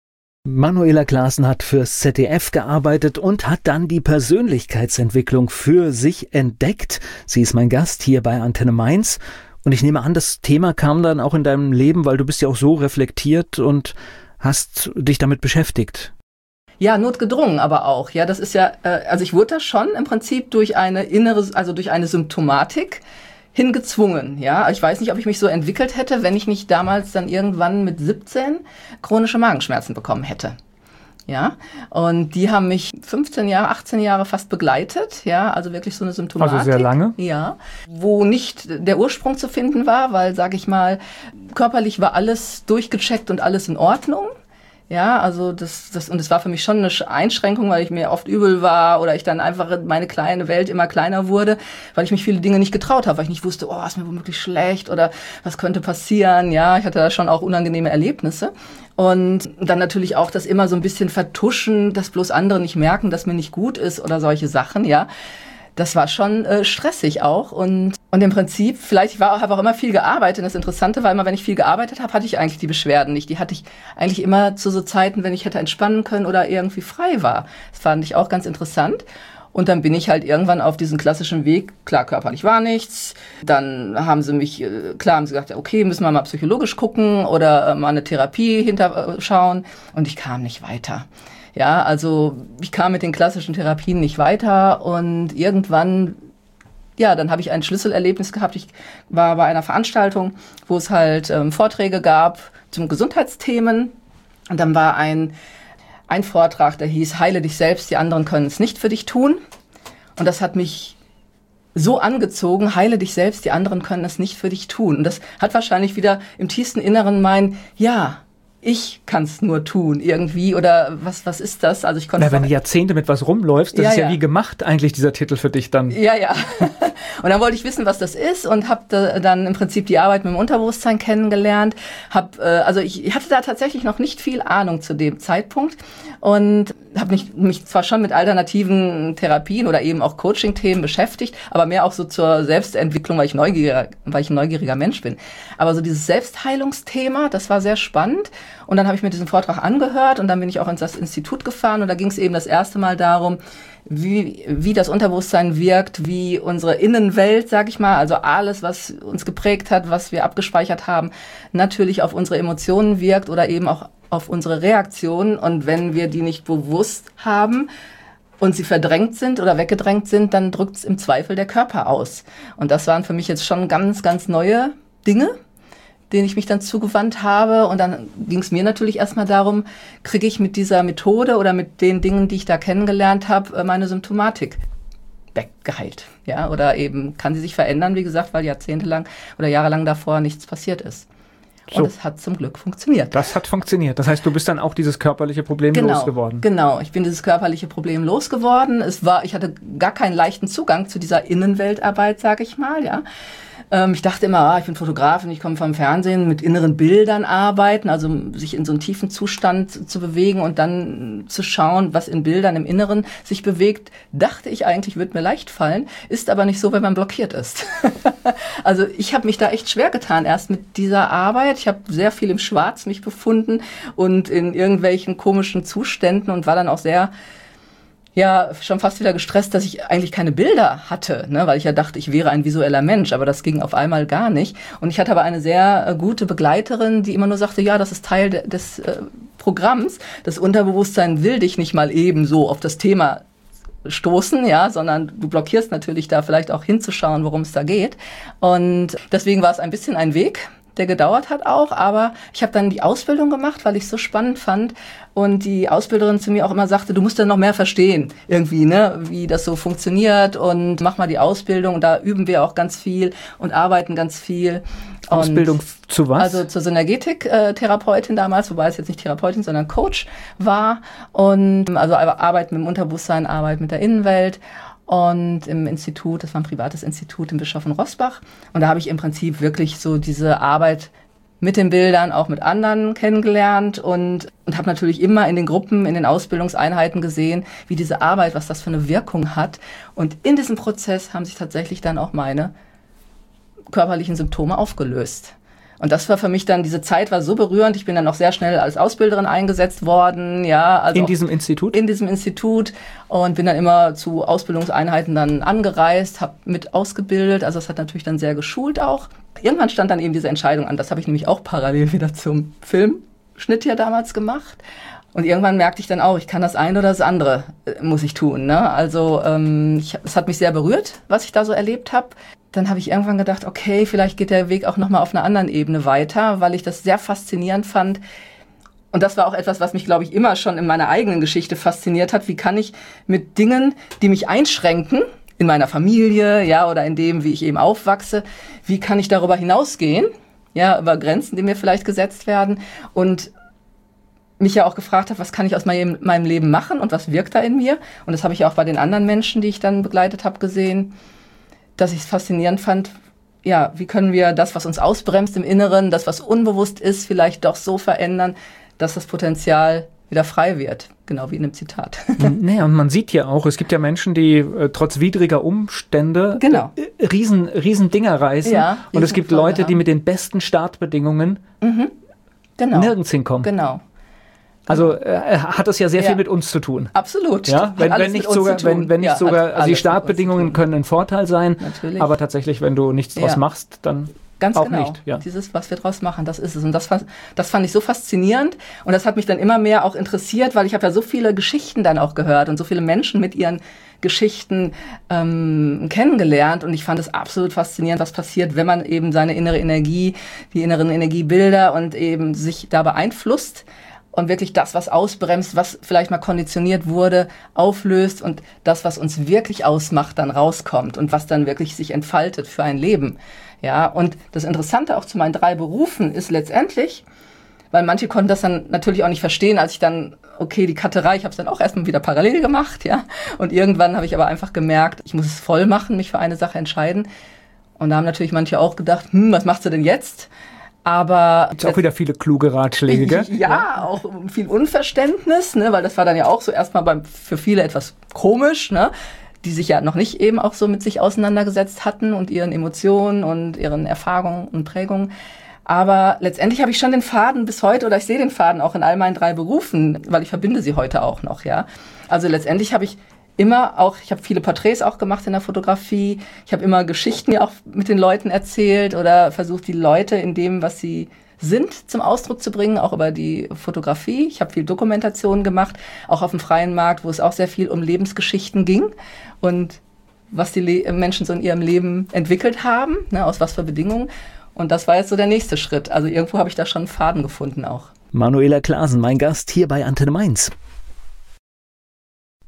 Manuela Clasen hat fürs ZDF gearbeitet und hat dann die Persönlichkeitsentwicklung für sich entdeckt. Sie ist mein Gast hier bei Antenne Mainz und ich nehme an, das Thema kam dann auch in deinem Leben, weil du bist ja auch so reflektiert und hast dich damit beschäftigt. Ja, notgedrungen aber auch. Ja, das ist ja, also ich wurde da schon im Prinzip durch eine durch eine Symptomatik hingezwungen. Ja, ich weiß nicht, ob ich mich so entwickelt hätte, wenn ich nicht damals dann irgendwann mit 17 chronische Magenschmerzen bekommen hätte. Ja, und die haben mich 15 Jahre, 18 Jahre fast begleitet. Ja, also wirklich so eine Symptomatik. Also sehr lange? Ja, wo nicht der Ursprung zu finden war, weil, sage ich mal, körperlich war alles durchgecheckt und alles in Ordnung. Ja, also und es war für mich schon eine Einschränkung, weil ich mir oft übel war oder ich dann einfach meine kleine Welt immer kleiner wurde, weil ich mich viele Dinge nicht getraut habe, weil ich nicht wusste, ist mir womöglich schlecht oder was könnte passieren. Ja, ich hatte da schon auch unangenehme Erlebnisse. Und dann natürlich auch das immer so ein bisschen vertuschen, dass bloß andere nicht merken, dass mir nicht gut ist oder solche Sachen, ja. Das war schon stressig auch und im Prinzip, ich habe auch immer viel gearbeitet. Und das Interessante war immer, wenn ich viel gearbeitet habe, hatte ich eigentlich die Beschwerden nicht. Die hatte ich eigentlich immer zu so Zeiten, wenn ich hätte entspannen können oder irgendwie frei war. Das fand ich auch ganz interessant. Und dann bin ich halt irgendwann auf diesen klassischen Weg, klar, körperlich war nichts. Dann haben sie gesagt, okay, müssen wir mal psychologisch gucken oder mal eine Therapie hinterschauen. Und ich kam nicht weiter. Ja, also ich kam mit den klassischen Therapien nicht weiter und irgendwann, dann habe ich ein Schlüsselerlebnis gehabt. Ich war bei einer Veranstaltung, wo es halt Vorträge gab zum Gesundheitsthemen und dann war ein Vortrag, der hieß, heile dich selbst, die anderen können es nicht für dich tun. Und das hat mich so angezogen, heile dich selbst, die anderen können es nicht für dich tun. Und das hat wahrscheinlich wieder im tiefsten Inneren ich kann es nur tun irgendwie oder was ist das? Also ich konnte wenn du Jahrzehnte mit was rumläufst, das ist ja wie gemacht eigentlich dieser Titel für dich dann. Ja. Und dann wollte ich wissen, was das ist und habe dann im Prinzip die Arbeit mit dem Unterbewusstsein kennengelernt. Ich hatte da tatsächlich noch nicht viel Ahnung zu dem Zeitpunkt und habe mich zwar schon mit alternativen Therapien oder eben auch Coaching-Themen beschäftigt, aber mehr auch so zur Selbstentwicklung, weil ich ein neugieriger Mensch bin. Aber so dieses Selbstheilungsthema, das war sehr spannend. Und dann habe ich mir diesen Vortrag angehört und dann bin ich auch ins Institut gefahren und da ging es eben das erste Mal darum, wie das Unterbewusstsein wirkt, wie unsere Innenwelt, sag ich mal, also alles, was uns geprägt hat, was wir abgespeichert haben, natürlich auf unsere Emotionen wirkt oder eben auch auf unsere Reaktionen. Und wenn wir die nicht bewusst haben und sie verdrängt sind oder weggedrängt sind, dann drückt es im Zweifel der Körper aus. Und das waren für mich jetzt schon ganz, ganz neue Dinge, denen ich mich dann zugewandt habe. Und dann ging es mir natürlich erstmal darum, kriege ich mit dieser Methode oder mit den Dingen, die ich da kennengelernt habe, meine Symptomatik weggeheilt. Ja, oder eben kann sie sich verändern, wie gesagt, weil jahrzehntelang oder jahrelang davor nichts passiert ist. Und es hat zum Glück funktioniert. Das hat funktioniert. Das heißt, du bist dann auch dieses körperliche Problem losgeworden. Genau, ich bin dieses körperliche Problem losgeworden. Ich hatte gar keinen leichten Zugang zu dieser Innenweltarbeit, sage ich mal, ja. Ich dachte immer, ich bin Fotografin, ich komme vom Fernsehen, mit inneren Bildern arbeiten, also sich in so einen tiefen Zustand zu bewegen und dann zu schauen, was in Bildern im Inneren sich bewegt, dachte ich eigentlich, würde mir leicht fallen, ist aber nicht so, wenn man blockiert ist. Also ich habe mich da echt schwer getan erst mit dieser Arbeit. Ich habe sehr viel im Schwarz mich befunden und in irgendwelchen komischen Zuständen und war dann auch sehr schon fast wieder gestresst, dass ich eigentlich keine Bilder hatte, ne, weil ich ja dachte, ich wäre ein visueller Mensch, aber das ging auf einmal gar nicht. Und ich hatte aber eine sehr gute Begleiterin, die immer nur sagte, ja, das ist Teil des Programms. Das Unterbewusstsein will dich nicht mal eben so auf das Thema stoßen, ja, sondern du blockierst natürlich da vielleicht auch hinzuschauen, worum es da geht. Und deswegen war es ein bisschen ein Weg, der gedauert hat auch, aber ich habe dann die Ausbildung gemacht, weil ich es so spannend fand und die Ausbilderin zu mir auch immer sagte, du musst ja noch mehr verstehen, irgendwie, ne, wie das so funktioniert und mach mal die Ausbildung und da üben wir auch ganz viel und arbeiten ganz viel. Ausbildung zu was? Also zur Synergetik-Therapeutin damals, wobei es jetzt nicht Therapeutin, sondern Coach war und also Arbeit mit dem Unterbewusstsein, Arbeit mit der Innenwelt. Und im Institut, das war ein privates Institut in Bischof in Roßbach. Und da habe ich im Prinzip wirklich so diese Arbeit mit den Bildern auch mit anderen kennengelernt und habe natürlich immer in den Gruppen, in den Ausbildungseinheiten gesehen, wie diese Arbeit, was das für eine Wirkung hat. Und in diesem Prozess haben sich tatsächlich dann auch meine körperlichen Symptome aufgelöst. Und das war für mich dann, diese Zeit war so berührend. Ich bin dann auch sehr schnell als Ausbilderin eingesetzt worden. Ja, also in diesem Institut? In diesem Institut und bin dann immer zu Ausbildungseinheiten dann angereist, habe mit ausgebildet. Also das hat natürlich dann sehr geschult auch. Irgendwann stand dann eben diese Entscheidung an. Das habe ich nämlich auch parallel wieder zum Filmschnitt ja damals gemacht. Und irgendwann merkte ich dann auch, ich kann das eine oder das andere, muss ich tun. Ne? Also es hat mich sehr berührt, was ich da so erlebt habe. Dann habe ich irgendwann gedacht, okay, vielleicht geht der Weg auch nochmal auf einer anderen Ebene weiter, weil ich das sehr faszinierend fand. Und das war auch etwas, was mich, glaube ich, immer schon in meiner eigenen Geschichte fasziniert hat. Wie kann ich mit Dingen, die mich einschränken, in meiner Familie, ja, oder in dem, wie ich eben aufwachse, wie kann ich darüber hinausgehen, ja, über Grenzen, die mir vielleicht gesetzt werden und mich ja auch gefragt habe, was kann ich aus meinem Leben machen und was wirkt da in mir? Und das habe ich auch bei den anderen Menschen, die ich dann begleitet habe, gesehen, dass ich es faszinierend fand, ja, wie können wir das, was uns ausbremst im Inneren, das, was unbewusst ist, vielleicht doch so verändern, dass das Potenzial wieder frei wird. Genau wie in dem Zitat. Naja, und man sieht ja auch, es gibt ja Menschen, die trotz widriger Umstände riesen Dinger reißen. Ja, und es gibt Leute, die mit den besten Startbedingungen nirgends hinkommen. Genau. Also hat das ja sehr viel mit uns zu tun. Absolut. Ja, wenn nicht sogar, also die Startbedingungen können ein Vorteil sein, natürlich. Aber tatsächlich, wenn du nichts draus machst, dann ganz auch genau. nicht. Ja. Dieses, was wir draus machen, das ist es. Und das fand ich so faszinierend und das hat mich dann immer mehr auch interessiert, weil ich habe ja so viele Geschichten dann auch gehört und so viele Menschen mit ihren Geschichten kennengelernt und ich fand es absolut faszinierend, was passiert, wenn man eben seine innere Energie, die inneren Energiebilder und eben sich da beeinflusst. Und wirklich das, was ausbremst, was vielleicht mal konditioniert wurde, auflöst und das, was uns wirklich ausmacht, dann rauskommt und was dann wirklich sich entfaltet für ein Leben. Ja, und das Interessante auch zu meinen 3 Berufen ist letztendlich, weil manche konnten das dann natürlich auch nicht verstehen, als ich dann, die Cutterei, ich habe es dann auch erstmal wieder parallel gemacht, ja. Und irgendwann habe ich aber einfach gemerkt, ich muss es voll machen, mich für eine Sache entscheiden. Und da haben natürlich manche auch gedacht, was machst du denn jetzt? Aber gibt's auch wieder viele kluge Ratschläge, gell? Ja, auch viel Unverständnis, ne, weil das war dann ja auch so erstmal für viele etwas komisch, ne, die sich ja noch nicht eben auch so mit sich auseinandergesetzt hatten und ihren Emotionen und ihren Erfahrungen und Prägungen. Aber letztendlich habe ich schon den Faden bis heute, oder ich sehe den Faden auch in all meinen 3 Berufen, weil ich verbinde sie heute auch noch, ja. Also letztendlich habe ich immer auch, ich habe viele Porträts auch gemacht in der Fotografie. Ich habe immer Geschichten ja auch mit den Leuten erzählt oder versucht, die Leute in dem, was sie sind, zum Ausdruck zu bringen, auch über die Fotografie. Ich habe viel Dokumentation gemacht, auch auf dem freien Markt, wo es auch sehr viel um Lebensgeschichten ging und was die Menschen so in ihrem Leben entwickelt haben, ne, aus was für Bedingungen. Und das war jetzt so der nächste Schritt. Also irgendwo habe ich da schon einen Faden gefunden auch. Manuela Klasen, mein Gast hier bei Antenne Mainz.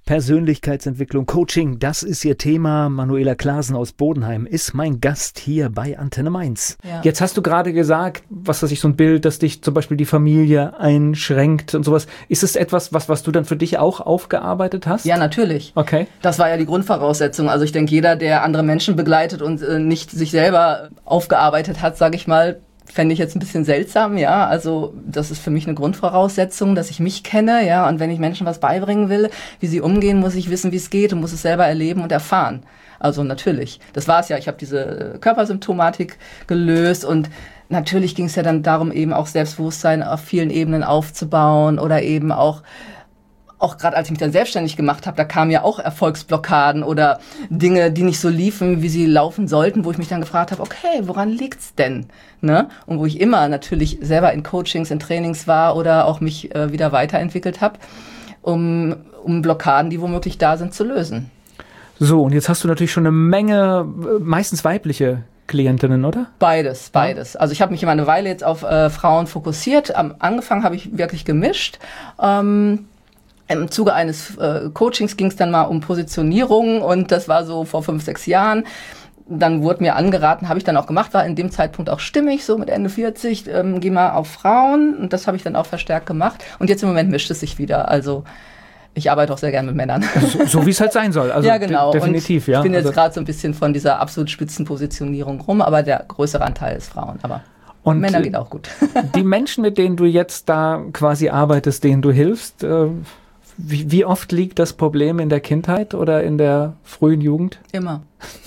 Persönlichkeitsentwicklung, Coaching, das ist ihr Thema. Manuela Klaasen aus Bodenheim ist mein Gast hier bei Antenne Mainz. Ja. Jetzt hast du gerade gesagt, so ein Bild, dass dich zum Beispiel die Familie einschränkt und sowas. Ist es etwas, was du dann für dich auch aufgearbeitet hast? Ja, natürlich. Okay. Das war ja die Grundvoraussetzung. Also ich denke, jeder, der andere Menschen begleitet und nicht sich selber aufgearbeitet hat, sage ich mal, fände ich jetzt ein bisschen seltsam, ja. Also das ist für mich eine Grundvoraussetzung, dass ich mich kenne, ja. Und wenn ich Menschen was beibringen will, wie sie umgehen, muss ich wissen, wie es geht und muss es selber erleben und erfahren. Also natürlich. Das war es ja. Ich habe diese Körpersymptomatik gelöst und natürlich ging es ja dann darum, eben auch Selbstbewusstsein auf vielen Ebenen aufzubauen oder eben auch gerade als ich mich dann selbstständig gemacht habe, da kamen ja auch Erfolgsblockaden oder Dinge, die nicht so liefen, wie sie laufen sollten, wo ich mich dann gefragt habe, okay, woran liegt's denn? Ne? Und wo ich immer natürlich selber in Coachings, in Trainings war oder auch mich wieder weiterentwickelt habe, um Blockaden, die womöglich da sind, zu lösen. So, und jetzt hast du natürlich schon eine Menge, meistens weibliche Klientinnen, oder? Beides. Also ich habe mich immer eine Weile jetzt auf Frauen fokussiert. Angefangen habe ich wirklich gemischt. Im Zuge eines Coachings ging es dann mal um Positionierung und das war so vor 5, 6 Jahren. Dann wurde mir angeraten, habe ich dann auch gemacht, war in dem Zeitpunkt auch stimmig, so mit Ende 40, geh mal auf Frauen und das habe ich dann auch verstärkt gemacht. Und jetzt im Moment mischt es sich wieder, also ich arbeite auch sehr gerne mit Männern. So wie es halt sein soll, also ja, genau. Definitiv. Und ich bin jetzt gerade so ein bisschen von dieser absolut Spitzenpositionierung rum, aber der größere Anteil ist Frauen, aber und Männer geht auch gut. Die Menschen, mit denen du jetzt da quasi arbeitest, denen du hilfst, wie oft liegt das Problem in der Kindheit oder in der frühen Jugend? Immer.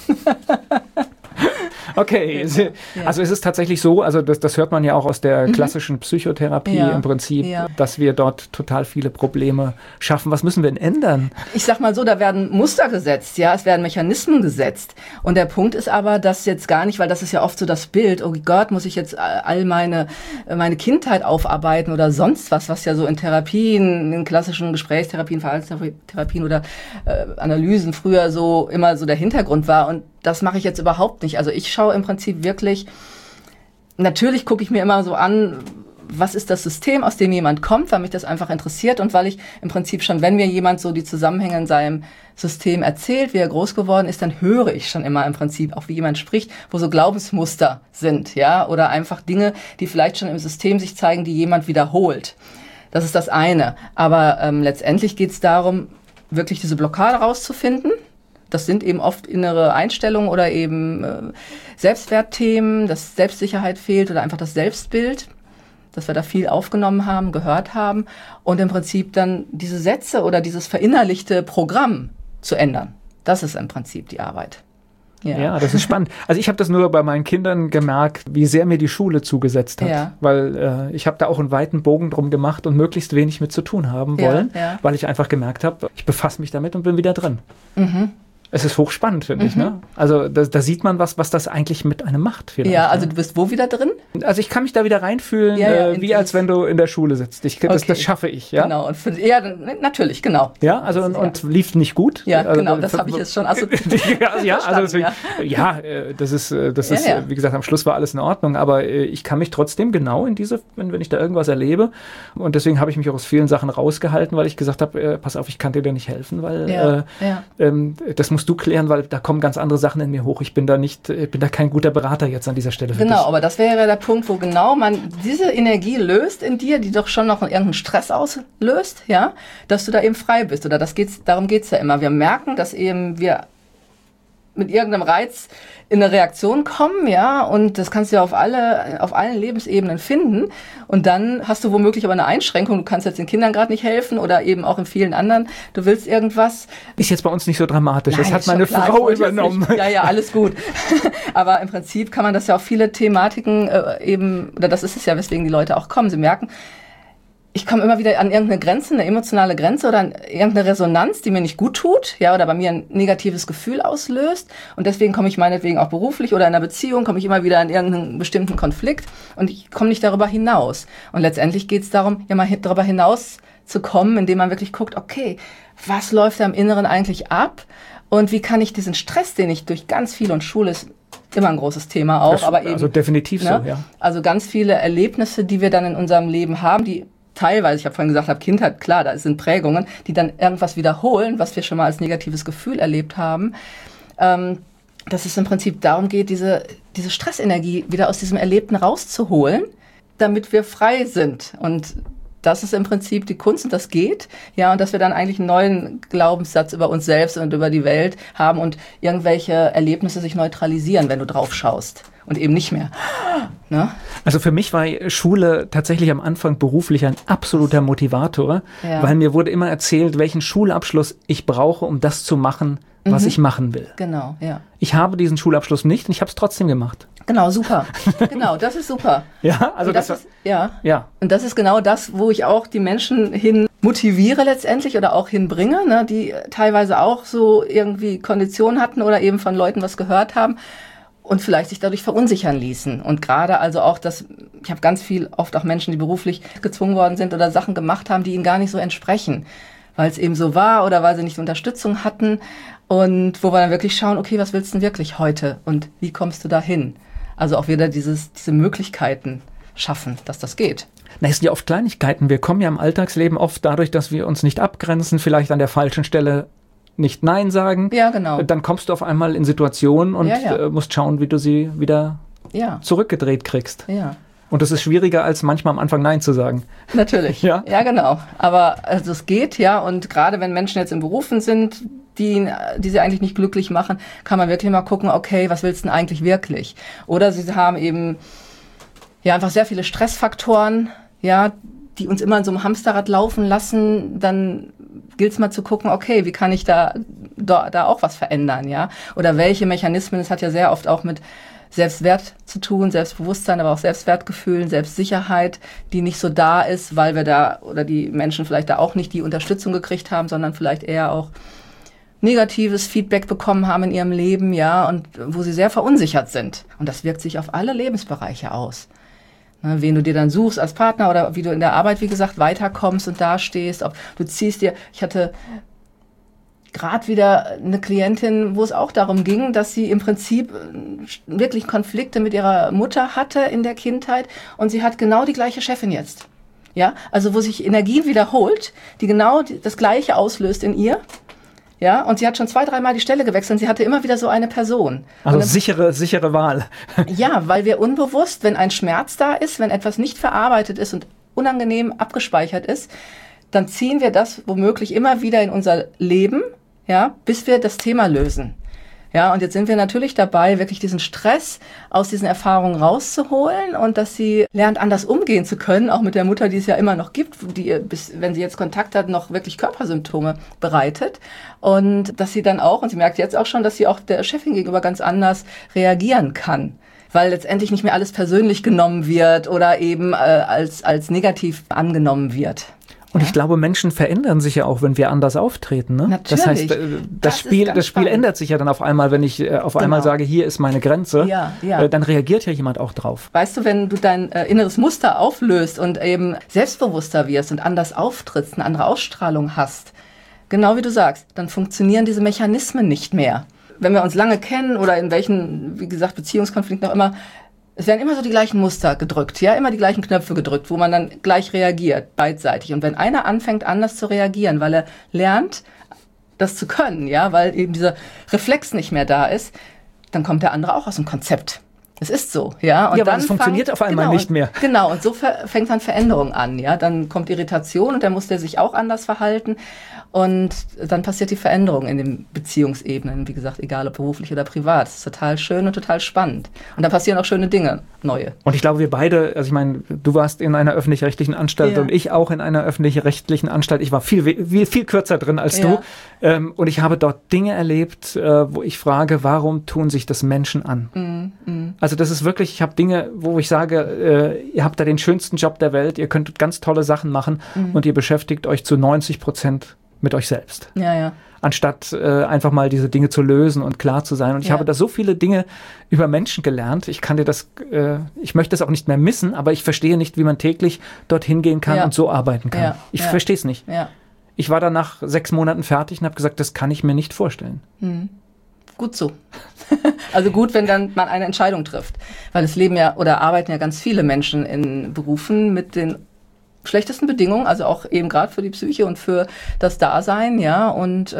Okay, also es ist tatsächlich so, also das hört man ja auch aus der klassischen Psychotherapie im Prinzip, dass wir dort total viele Probleme schaffen. Was müssen wir denn ändern? Ich sag mal so, da werden Muster gesetzt, ja, es werden Mechanismen gesetzt. Und der Punkt ist aber, dass jetzt gar nicht, weil das ist ja oft so das Bild, oh Gott, muss ich jetzt all meine Kindheit aufarbeiten oder sonst was ja so in Therapien, in klassischen Gesprächstherapien, Verhaltenstherapien oder Analysen früher so immer so der Hintergrund war. Und das mache ich jetzt überhaupt nicht. Also ich schaue im Prinzip wirklich, natürlich gucke ich mir immer so an, was ist das System, aus dem jemand kommt, weil mich das einfach interessiert und weil ich im Prinzip schon, wenn mir jemand so die Zusammenhänge in seinem System erzählt, wie er groß geworden ist, dann höre ich schon immer im Prinzip, auch wie jemand spricht, wo so Glaubensmuster sind, ja, oder einfach Dinge, die vielleicht schon im System sich zeigen, die jemand wiederholt. Das ist das eine. Aber letztendlich geht es darum, wirklich diese Blockade rauszufinden. Das sind eben oft innere Einstellungen oder eben Selbstwertthemen, dass Selbstsicherheit fehlt oder einfach das Selbstbild, dass wir da viel aufgenommen haben, gehört haben und im Prinzip dann diese Sätze oder dieses verinnerlichte Programm zu ändern. Das ist im Prinzip die Arbeit. Ja, das ist spannend. Also ich habe das nur bei meinen Kindern gemerkt, wie sehr mir die Schule zugesetzt hat, weil ich habe da auch einen weiten Bogen drum gemacht und möglichst wenig mit zu tun haben wollen, weil ich einfach gemerkt habe, ich befasse mich damit und bin wieder drin. Mhm. Es ist hochspannend, finde ich. Ne? Also da sieht man was das eigentlich mit einem macht. Vielleicht, ja, also du bist wo wieder drin? Also ich kann mich da wieder reinfühlen, wie als wenn du in der Schule sitzt. Das schaffe ich. Ja? Genau, und natürlich, genau. Ja, also und lief nicht gut. Ja, also, genau, das habe ich jetzt schon assoziiert. Das ist, wie gesagt, am Schluss war alles in Ordnung, aber ich kann mich trotzdem genau in diese, wenn ich da irgendwas erlebe, und deswegen habe ich mich auch aus vielen Sachen rausgehalten, weil ich gesagt habe, pass auf, ich kann dir da nicht helfen, weil das musst du klären, weil da kommen ganz andere Sachen in mir hoch. Ich bin da kein guter Berater jetzt an dieser Stelle. Genau, aber das wäre der Punkt, wo genau man diese Energie löst in dir, die doch schon noch irgendeinen Stress auslöst, ja, dass du da eben frei bist. Oder darum geht's ja immer. Wir merken, dass eben wir mit irgendeinem Reiz in eine Reaktion kommen, ja, und das kannst du ja auf allen Lebensebenen finden. Und dann hast du womöglich aber eine Einschränkung. Du kannst jetzt den Kindern gerade nicht helfen oder eben auch in vielen anderen. Du willst irgendwas. Ist jetzt bei uns nicht so dramatisch. Nein, das hat meine Frau übernommen. Ja, alles gut. Aber im Prinzip kann man das ja auf viele Thematiken oder das ist es ja, weswegen die Leute auch kommen. Sie merken, ich komme immer wieder an irgendeine Grenze, eine emotionale Grenze oder an irgendeine Resonanz, die mir nicht gut tut, ja, oder bei mir ein negatives Gefühl auslöst. Und deswegen komme ich meinetwegen auch beruflich oder in einer Beziehung, komme ich immer wieder in irgendeinen bestimmten Konflikt und ich komme nicht darüber hinaus. Und letztendlich geht es darum, ja mal darüber hinaus zu kommen, indem man wirklich guckt, okay, was läuft da im Inneren eigentlich ab? Und wie kann ich diesen Stress, den ich durch ganz viel, und Schule ist immer ein großes Thema auch, aber eben. Also definitiv so, ja. Also ganz viele Erlebnisse, die wir dann in unserem Leben haben, die teilweise, ich habe vorhin gesagt, Kindheit, klar, da sind Prägungen, die dann irgendwas wiederholen, was wir schon mal als negatives Gefühl erlebt haben, dass es im Prinzip darum geht, diese Stressenergie wieder aus diesem Erlebten rauszuholen, damit wir frei sind. Und das ist im Prinzip die Kunst und das geht. Ja, und dass wir dann eigentlich einen neuen Glaubenssatz über uns selbst und über die Welt haben und irgendwelche Erlebnisse sich neutralisieren, wenn du drauf schaust. Und eben nicht mehr. Ne? Also für mich war Schule tatsächlich am Anfang beruflich ein absoluter Motivator, weil mir wurde immer erzählt, welchen Schulabschluss ich brauche, um das zu machen, was ich machen will. Genau, ja. Ich habe diesen Schulabschluss nicht und ich habe es trotzdem gemacht. Genau, super. Genau, das ist super. Ja, also das ist, ja. Und das ist genau das, wo ich auch die Menschen hin motiviere letztendlich oder auch hinbringe, ne, die teilweise auch so irgendwie Konditionen hatten oder eben von Leuten was gehört haben und vielleicht sich dadurch verunsichern ließen. Und gerade also auch ich habe ganz viel, oft auch Menschen, die beruflich gezwungen worden sind oder Sachen gemacht haben, die ihnen gar nicht so entsprechen, weil es eben so war oder weil sie nicht Unterstützung hatten und wo wir dann wirklich schauen, okay, was willst du denn wirklich heute und wie kommst du da hin? Also auch wieder diese Möglichkeiten schaffen, dass das geht. Na, es sind ja oft Kleinigkeiten. Wir kommen ja im Alltagsleben oft dadurch, dass wir uns nicht abgrenzen, vielleicht an der falschen Stelle nicht Nein sagen. Ja, genau. Dann kommst du auf einmal in Situationen und musst schauen, wie du sie wieder zurückgedreht kriegst. Ja. Und das ist schwieriger, als manchmal am Anfang Nein zu sagen. Natürlich. Ja, genau. Aber also es geht, ja. Und gerade wenn Menschen jetzt in Berufen sind, die sie eigentlich nicht glücklich machen, kann man wirklich mal gucken, okay, was willst du denn eigentlich wirklich? Oder sie haben eben einfach sehr viele Stressfaktoren, die uns immer in so einem Hamsterrad laufen lassen. Dann gilt es mal zu gucken, okay, wie kann ich da auch was verändern, ja? Oder welche Mechanismen, es hat ja sehr oft auch mit Selbstwert zu tun, Selbstbewusstsein, aber auch Selbstwertgefühl, Selbstsicherheit, die nicht so da ist, weil wir da oder die Menschen vielleicht da auch nicht die Unterstützung gekriegt haben, sondern vielleicht eher auch negatives Feedback bekommen haben in ihrem Leben, und wo sie sehr verunsichert sind. Und das wirkt sich auf alle Lebensbereiche aus. Ne, wen du dir dann suchst als Partner oder wie du in der Arbeit, wie gesagt, weiterkommst und dastehst. Ob du ich hatte gerade wieder eine Klientin, wo es auch darum ging, dass sie im Prinzip wirklich Konflikte mit ihrer Mutter hatte in der Kindheit und sie hat genau die gleiche Chefin jetzt. Ja, also wo sich Energie wiederholt, die genau das Gleiche auslöst in ihr. Ja, und sie hat schon 2-3 Mal die Stelle gewechselt und sie hatte immer wieder so eine Person. Also sichere Wahl. Ja, weil wir unbewusst, wenn ein Schmerz da ist, wenn etwas nicht verarbeitet ist und unangenehm abgespeichert ist, dann ziehen wir das womöglich immer wieder in unser Leben, bis wir das Thema lösen. Ja, und jetzt sind wir natürlich dabei, wirklich diesen Stress aus diesen Erfahrungen rauszuholen und dass sie lernt, anders umgehen zu können, auch mit der Mutter, die es ja immer noch gibt, die, wenn sie jetzt Kontakt hat, noch wirklich Körpersymptome bereitet. Und dass sie dann auch, und sie merkt jetzt auch schon, dass sie auch der Chefin gegenüber ganz anders reagieren kann. Weil letztendlich nicht mehr alles persönlich genommen wird oder eben als negativ angenommen wird. Und ich glaube, Menschen verändern sich ja auch, wenn wir anders auftreten. Ne? Natürlich. Das heißt, das Spiel ändert sich ja dann auf einmal, wenn ich einmal sage, hier ist meine Grenze, dann reagiert ja jemand auch drauf. Weißt du, wenn du dein inneres Muster auflöst und eben selbstbewusster wirst und anders auftrittst, eine andere Ausstrahlung hast, genau wie du sagst, dann funktionieren diese Mechanismen nicht mehr. Wenn wir uns lange kennen oder in welchen, wie gesagt, Beziehungskonflikten auch immer, es werden immer so die gleichen Muster gedrückt, immer die gleichen Knöpfe gedrückt, wo man dann gleich reagiert, beidseitig. Und wenn einer anfängt, anders zu reagieren, weil er lernt, das zu können, weil eben dieser Reflex nicht mehr da ist, dann kommt der andere auch aus dem Konzept. Es ist so, Und aber es funktioniert auf einmal nicht mehr. Genau, und so fängt dann Veränderung an, Dann kommt Irritation und dann muss der sich auch anders verhalten. Und dann passiert die Veränderung in den Beziehungsebenen, wie gesagt, egal ob beruflich oder privat. Das ist total schön und total spannend. Und dann passieren auch schöne Dinge, neue. Und ich glaube, wir beide, also ich meine, du warst in einer öffentlich-rechtlichen Anstalt und ich auch in einer öffentlich-rechtlichen Anstalt. Ich war viel kürzer drin als du. Und ich habe dort Dinge erlebt, wo ich frage, warum tun sich das Menschen an? Also das ist wirklich, ich habe Dinge, wo ich sage, ihr habt da den schönsten Job der Welt, ihr könnt ganz tolle Sachen machen und ihr beschäftigt euch zu 90% mit euch selbst. Anstatt einfach mal diese Dinge zu lösen und klar zu sein. Und ich habe da so viele Dinge über Menschen gelernt. Ich kann dir ich möchte das auch nicht mehr missen, aber ich verstehe nicht, wie man täglich dorthin gehen kann und so arbeiten kann. Ich verstehe es nicht. Ich war dann nach 6 Monaten fertig und habe gesagt, das kann ich mir nicht vorstellen. Gut so. Also gut, wenn dann man eine Entscheidung trifft. Weil es leben oder arbeiten ja ganz viele Menschen in Berufen mit den schlechtesten Bedingungen, also auch eben gerade für die Psyche und für das Dasein, ja, und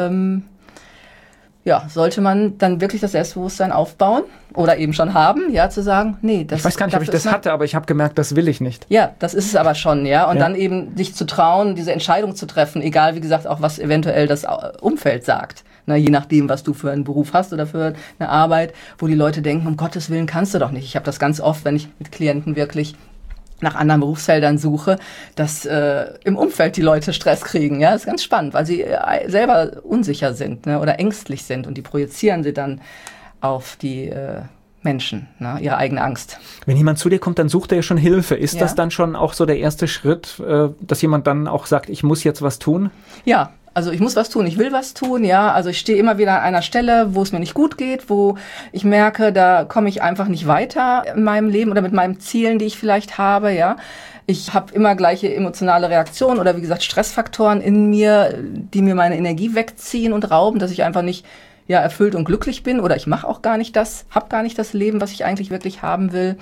sollte man dann wirklich das Selbstbewusstsein aufbauen oder eben schon haben, ja, zu sagen, nee, das ich weiß gar nicht, ob ich das hatte, aber ich habe gemerkt, das will ich nicht. Ja, das ist es aber schon, ja, und dann eben sich zu trauen, diese Entscheidung zu treffen, egal, wie gesagt, auch was eventuell das Umfeld sagt, ne, je nachdem, was du für einen Beruf hast oder für eine Arbeit, wo die Leute denken, um Gottes Willen kannst du doch nicht. Ich habe das ganz oft, wenn ich mit Klienten wirklich nach anderen Berufsfeldern suche, dass im Umfeld die Leute Stress kriegen. Ja, das ist ganz spannend, weil sie selber unsicher sind, ne, oder ängstlich sind und die projizieren sie dann auf die Menschen, ne, ihre eigene Angst. Wenn jemand zu dir kommt, dann sucht er ja schon Hilfe. Ist das dann schon auch so der erste Schritt, dass jemand dann auch sagt, ich muss jetzt was tun? Ja. Also ich muss was tun, ich will was tun, ja. Also ich stehe immer wieder an einer Stelle, wo es mir nicht gut geht, wo ich merke, da komme ich einfach nicht weiter in meinem Leben oder mit meinen Zielen, die ich vielleicht habe, ja. Ich habe immer gleiche emotionale Reaktionen oder wie gesagt Stressfaktoren in mir, die mir meine Energie wegziehen und rauben, dass ich einfach nicht erfüllt und glücklich bin oder ich mache auch gar nicht das, habe gar nicht das Leben, was ich eigentlich wirklich haben will.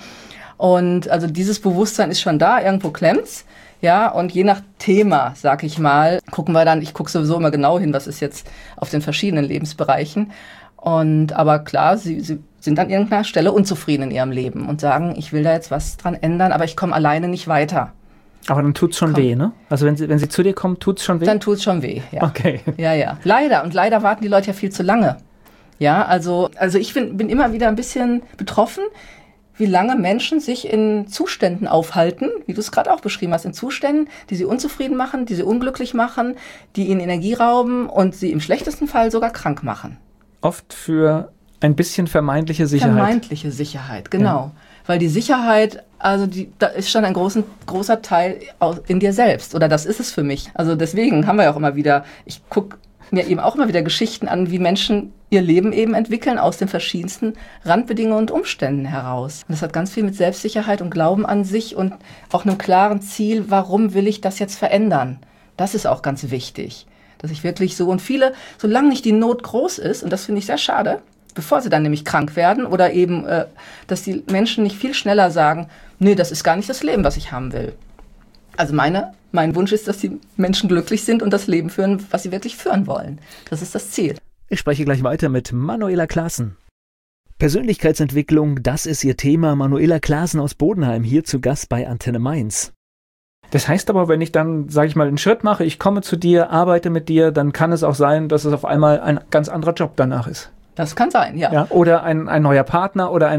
Und also dieses Bewusstsein ist schon da, irgendwo klemmt's. Ja, und je nach Thema, sag ich mal, gucken wir dann, ich gucke sowieso immer genau hin, was ist jetzt auf den verschiedenen Lebensbereichen. Aber klar, sie sind an irgendeiner Stelle unzufrieden in ihrem Leben und sagen, ich will da jetzt was dran ändern, aber ich komme alleine nicht weiter. Aber dann tut's schon weh, ne? Also wenn sie zu dir kommen, tut's schon weh? Dann tut's schon weh, ja. Okay. Ja. Leider warten die Leute ja viel zu lange. Ja, also ich bin immer wieder ein bisschen betroffen, wie lange Menschen sich in Zuständen aufhalten, wie du es gerade auch beschrieben hast, in Zuständen, die sie unzufrieden machen, die sie unglücklich machen, die ihnen Energie rauben und sie im schlechtesten Fall sogar krank machen. Oft für ein bisschen vermeintliche Sicherheit. Vermeintliche Sicherheit, genau. Ja. Weil die Sicherheit, also da ist schon ein großer Teil in dir selbst. Oder das ist es für mich. Also deswegen haben wir ja auch immer wieder, ich gucke mir eben auch immer wieder Geschichten an, wie Menschen ihr Leben eben entwickeln aus den verschiedensten Randbedingungen und Umständen heraus. Und das hat ganz viel mit Selbstsicherheit und Glauben an sich und auch einem klaren Ziel, warum will ich das jetzt verändern? Das ist auch ganz wichtig, dass ich wirklich so, und viele, solange nicht die Not groß ist, und das finde ich sehr schade, bevor sie dann nämlich krank werden oder eben, dass die Menschen nicht viel schneller sagen, nee, das ist gar nicht das Leben, was ich haben will. Also mein Wunsch ist, dass die Menschen glücklich sind und das Leben führen, was sie wirklich führen wollen. Das ist das Ziel. Ich spreche gleich weiter mit Manuela Claassen. Persönlichkeitsentwicklung, das ist ihr Thema. Manuela Claassen aus Bodenheim, hier zu Gast bei Antenne Mainz. Das heißt aber, wenn ich dann, sage ich mal, einen Schritt mache, ich komme zu dir, arbeite mit dir, dann kann es auch sein, dass es auf einmal ein ganz anderer Job danach ist. Das kann sein, ja. Oder ein neuer Partner oder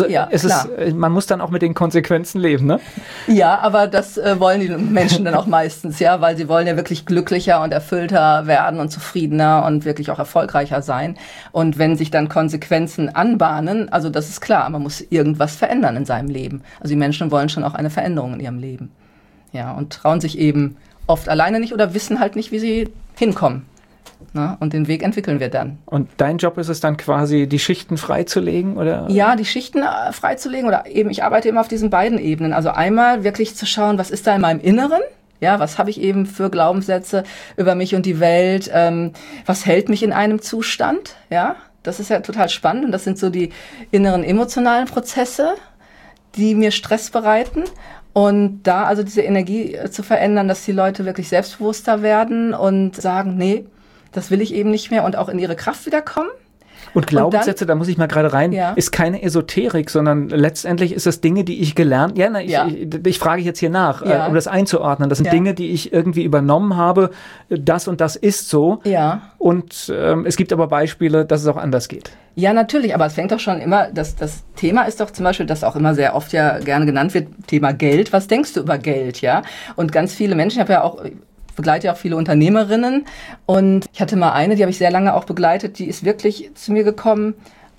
man muss dann auch mit den Konsequenzen leben, ne? Ja, aber das wollen die Menschen dann auch meistens, ja, weil sie wollen ja wirklich glücklicher und erfüllter werden und zufriedener und wirklich auch erfolgreicher sein. Und wenn sich dann Konsequenzen anbahnen, also das ist klar, man muss irgendwas verändern in seinem Leben. Also die Menschen wollen schon auch eine Veränderung in ihrem Leben. Ja, und trauen sich eben oft alleine nicht oder wissen halt nicht, wie sie hinkommen. Na, und den Weg entwickeln wir dann. Und dein Job ist es dann quasi, die Schichten freizulegen, oder? Ja, die Schichten freizulegen oder eben, ich arbeite immer auf diesen beiden Ebenen. Also einmal wirklich zu schauen, was ist da in meinem Inneren? Ja, was habe ich eben für Glaubenssätze über mich und die Welt? Was hält mich in einem Zustand? Ja, das ist ja total spannend und das sind so die inneren emotionalen Prozesse, die mir Stress bereiten. Und da also diese Energie zu verändern, dass die Leute wirklich selbstbewusster werden und sagen, nee, das will ich eben nicht mehr und auch in ihre Kraft wiederkommen. Und Glaubenssätze, da muss ich mal gerade rein, ist keine Esoterik, sondern letztendlich ist es Dinge, die ich gelernt, ich frage jetzt hier nach, um das einzuordnen. Das sind Dinge, die ich irgendwie übernommen habe, das und das ist so. Ja. Und es gibt aber Beispiele, dass es auch anders geht. Ja, natürlich, aber es fängt doch schon immer, das Thema ist doch zum Beispiel, das auch immer sehr oft ja gerne genannt wird, Thema Geld. Was denkst du über Geld, ja? Und ganz viele Menschen, ich begleite ja auch viele Unternehmerinnen und ich hatte mal eine, die habe ich sehr lange auch begleitet, die ist wirklich zu mir gekommen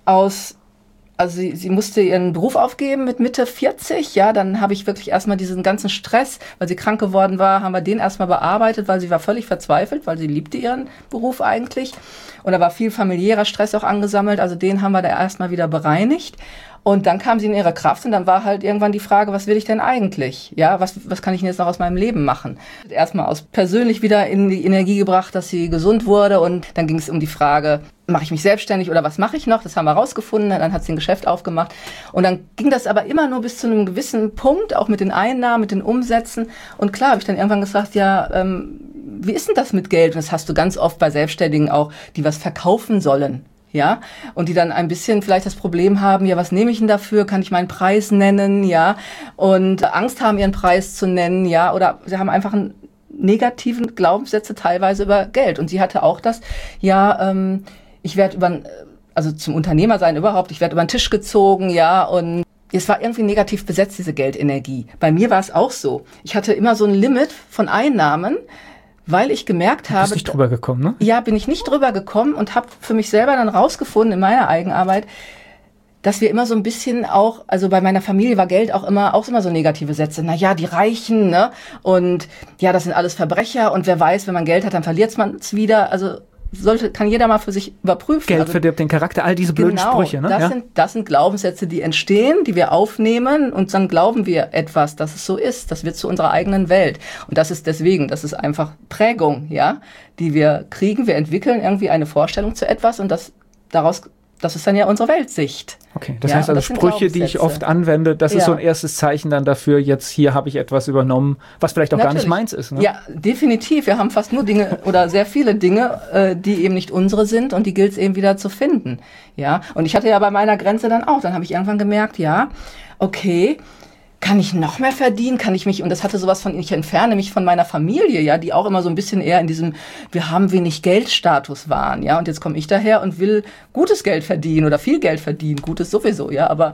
sie musste ihren Beruf aufgeben mit Mitte 40, ja, dann habe ich wirklich erstmal diesen ganzen Stress, weil sie krank geworden war, haben wir den erstmal bearbeitet, weil sie war völlig verzweifelt, weil sie liebte ihren Beruf eigentlich und da war viel familiärer Stress auch angesammelt, also den haben wir da erstmal wieder bereinigt Und dann kam sie in ihre Kraft und dann war halt irgendwann die Frage, was will ich denn eigentlich? Ja, was kann ich denn jetzt noch aus meinem Leben machen? Erstmal persönlich wieder in die Energie gebracht, dass sie gesund wurde und dann ging es um die Frage, mache ich mich selbstständig oder was mache ich noch? Das haben wir rausgefunden, dann hat sie ein Geschäft aufgemacht und dann ging das aber immer nur bis zu einem gewissen Punkt, auch mit den Einnahmen, mit den Umsätzen und klar habe ich dann irgendwann gesagt, ja, wie ist denn das mit Geld? Und das hast du ganz oft bei Selbstständigen auch, die was verkaufen sollen. Ja, und die dann ein bisschen vielleicht das Problem haben, ja, was nehme ich denn dafür? Kann ich meinen Preis nennen? Ja, und Angst haben, ihren Preis zu nennen, ja, oder sie haben einfach einen negativen Glaubenssätze teilweise über Geld. Und sie hatte auch das, ja, ich werde also zum Unternehmersein überhaupt, ich werde über den Tisch gezogen, ja, und es war irgendwie negativ besetzt, diese Geldenergie. Bei mir war es auch so. Ich hatte immer so ein Limit von Einnahmen, weil ich gemerkt habe... Du bist nicht drüber gekommen, ne? Ja, bin ich nicht drüber gekommen und habe für mich selber dann rausgefunden in meiner Eigenarbeit, dass wir immer so ein bisschen auch, also bei meiner Familie war Geld auch immer so negative Sätze. Na ja, die Reichen, ne? Und ja, das sind alles Verbrecher und wer weiß, wenn man Geld hat, dann verliert man es wieder. Also kann jeder mal für sich überprüfen. Geld verdirbt den Charakter, all diese blöden Sprüche. Ne? Das sind Glaubenssätze, die entstehen, die wir aufnehmen und dann glauben wir etwas, dass es so ist. Das wird zu unserer eigenen Welt. Und das ist das ist einfach Prägung, ja, die wir kriegen. Wir entwickeln irgendwie eine Vorstellung zu etwas und das ist dann ja unsere Weltsicht. Okay, das heißt also Sprüche, die ich oft anwende, das ist so ein erstes Zeichen dann dafür, jetzt hier habe ich etwas übernommen, was vielleicht auch gar nicht meins ist. Ne? Ja, definitiv. Wir haben fast nur Dinge oder sehr viele Dinge, die eben nicht unsere sind und die gilt es eben wieder zu finden. Ja, und ich hatte ja bei meiner Grenze dann auch, dann habe ich irgendwann gemerkt, ja, okay, kann ich noch mehr verdienen? Und das hatte sowas von, ich entferne mich von meiner Familie, ja, die auch immer so ein bisschen eher in diesem, wir haben wenig Geldstatus waren, ja, und jetzt komme ich daher und will gutes Geld verdienen oder viel Geld verdienen, gutes sowieso, ja, aber,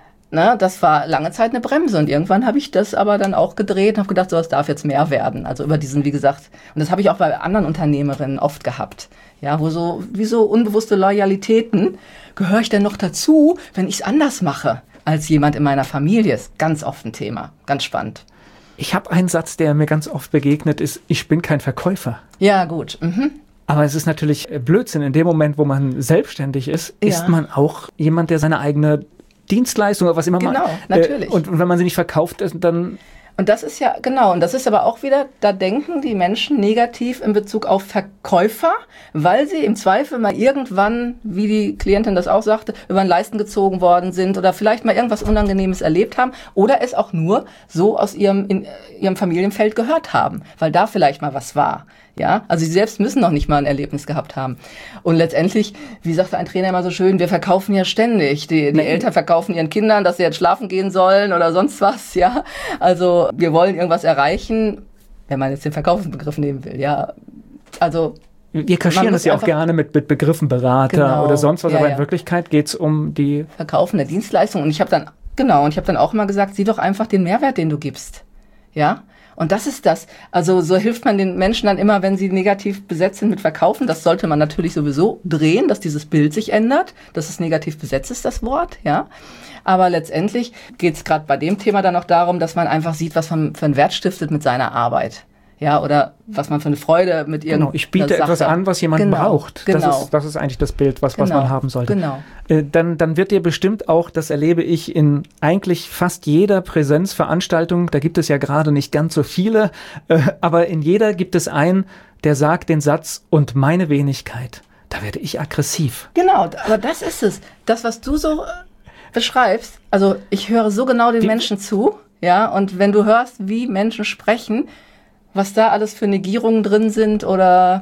das war lange Zeit eine Bremse und irgendwann habe ich das aber dann auch gedreht und habe gedacht, so, es darf jetzt mehr werden, also über diesen, wie gesagt, und das habe ich auch bei anderen Unternehmerinnen oft gehabt, ja, wie so unbewusste Loyalitäten, gehöre ich denn noch dazu, wenn ich es anders mache? Als jemand in meiner Familie ist ganz oft ein Thema. Ganz spannend. Ich habe einen Satz, der mir ganz oft begegnet ist, ich bin kein Verkäufer. Ja, gut. Mhm. Aber es ist natürlich Blödsinn. In dem Moment, wo man selbstständig ist, ist man auch jemand, der seine eigene Dienstleistung oder was immer genau, natürlich. Und wenn man sie nicht verkauft, dann... Und das ist ja, genau, und das ist aber auch wieder, da denken die Menschen negativ in Bezug auf Verkäufer, weil sie im Zweifel mal irgendwann, wie die Klientin das auch sagte, über den Leisten gezogen worden sind oder vielleicht mal irgendwas Unangenehmes erlebt haben oder es auch nur so aus ihrem Familienfeld gehört haben, weil da vielleicht mal was war. Ja, also sie selbst müssen noch nicht mal ein Erlebnis gehabt haben. Und letztendlich, wie sagte ein Trainer immer so schön, wir verkaufen ja ständig. Die Eltern verkaufen ihren Kindern, dass sie jetzt schlafen gehen sollen oder sonst was, ja. Also wir wollen irgendwas erreichen, wenn man jetzt den Verkaufsbegriff nehmen will, ja. Also wir kaschieren das ja auch gerne mit Begriffen Berater oder sonst was, aber in Wirklichkeit geht es um die Verkaufen der Dienstleistung. Und ich habe dann auch immer gesagt, sieh doch einfach den Mehrwert, den du gibst. Ja. Und das ist das. Also so hilft man den Menschen dann immer, wenn sie negativ besetzt sind mit Verkaufen. Das sollte man natürlich sowieso drehen, dass dieses Bild sich ändert, dass es negativ besetzt ist, das Wort, ja. Aber letztendlich geht es gerade bei dem Thema dann auch darum, dass man einfach sieht, was man für einen Wert stiftet mit seiner Arbeit. Ja, oder was man für eine Freude mit irgendeiner ich biete etwas an, was jemand braucht. Genau. Das ist eigentlich das Bild, was man haben sollte. Genau. Dann wird dir bestimmt auch, das erlebe ich in eigentlich fast jeder Präsenzveranstaltung, da gibt es ja gerade nicht ganz so viele, aber in jeder gibt es einen, der sagt den Satz, und meine Wenigkeit. Da werde ich aggressiv. Genau, aber das ist es. Das, was du so beschreibst, also ich höre so genau den Menschen zu, ja, und wenn du hörst, wie Menschen sprechen, was da alles für Negierungen drin sind oder...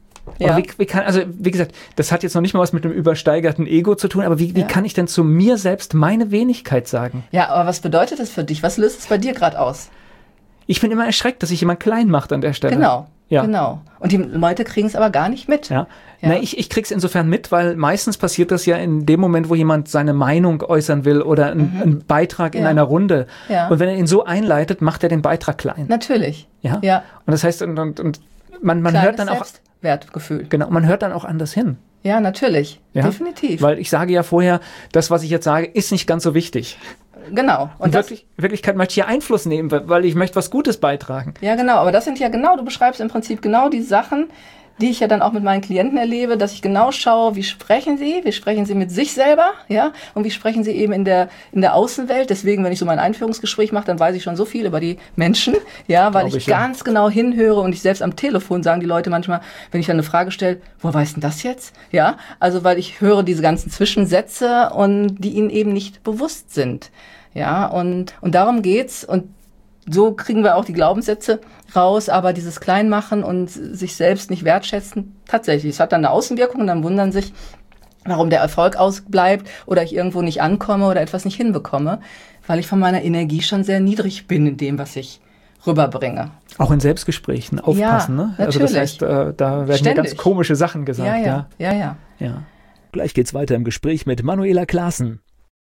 Ja. Wie gesagt, das hat jetzt noch nicht mal was mit dem übersteigerten Ego zu tun, aber wie kann ich denn zu mir selbst meine Wenigkeit sagen? Ja, aber was bedeutet das für dich? Was löst es bei dir gerade aus? Ich bin immer erschreckt, dass sich jemand klein macht an der Stelle. Genau. Und die Leute kriegen es aber gar nicht mit. Ja. Na, ich krieg's insofern mit, weil meistens passiert das ja in dem Moment, wo jemand seine Meinung äußern will oder einen Beitrag in einer Runde. Ja. Und wenn er ihn so einleitet, macht er den Beitrag klein. Natürlich. Ja. Und das heißt, und man hört dann auch... Selbstwertgefühl. Genau, man hört dann auch anders hin. Ja, natürlich. Ja? Definitiv. Weil ich sage ja vorher, das, was ich jetzt sage, ist nicht ganz so wichtig. Genau. Und Wirklichkeit möchte ich hier Einfluss nehmen, weil ich möchte was Gutes beitragen. Ja, genau. Aber das sind ja genau, du beschreibst im Prinzip genau die Sachen, die ich ja dann auch mit meinen Klienten erlebe, dass ich genau schaue, wie sprechen sie mit sich selber, ja, und wie sprechen sie eben in der Außenwelt. Deswegen, wenn ich so mein Einführungsgespräch mache, dann weiß ich schon so viel über die Menschen, ja, weil ich ganz genau hinhöre und ich selbst am Telefon sagen die Leute manchmal, wenn ich dann eine Frage stelle, woher weißt denn das jetzt? Ja, also weil ich höre diese ganzen Zwischensätze und die ihnen eben nicht bewusst sind. Ja, und darum geht's und so kriegen wir auch die Glaubenssätze raus, aber dieses Kleinmachen und sich selbst nicht wertschätzen, tatsächlich, es hat dann eine Außenwirkung und dann wundern sich, warum der Erfolg ausbleibt oder ich irgendwo nicht ankomme oder etwas nicht hinbekomme, weil ich von meiner Energie schon sehr niedrig bin in dem, was ich rüberbringe. Auch in Selbstgesprächen aufpassen, ja, ne? Also das heißt, da werden ja ganz komische Sachen gesagt. Ja. Gleich geht's weiter im Gespräch mit Manuela Klaassen.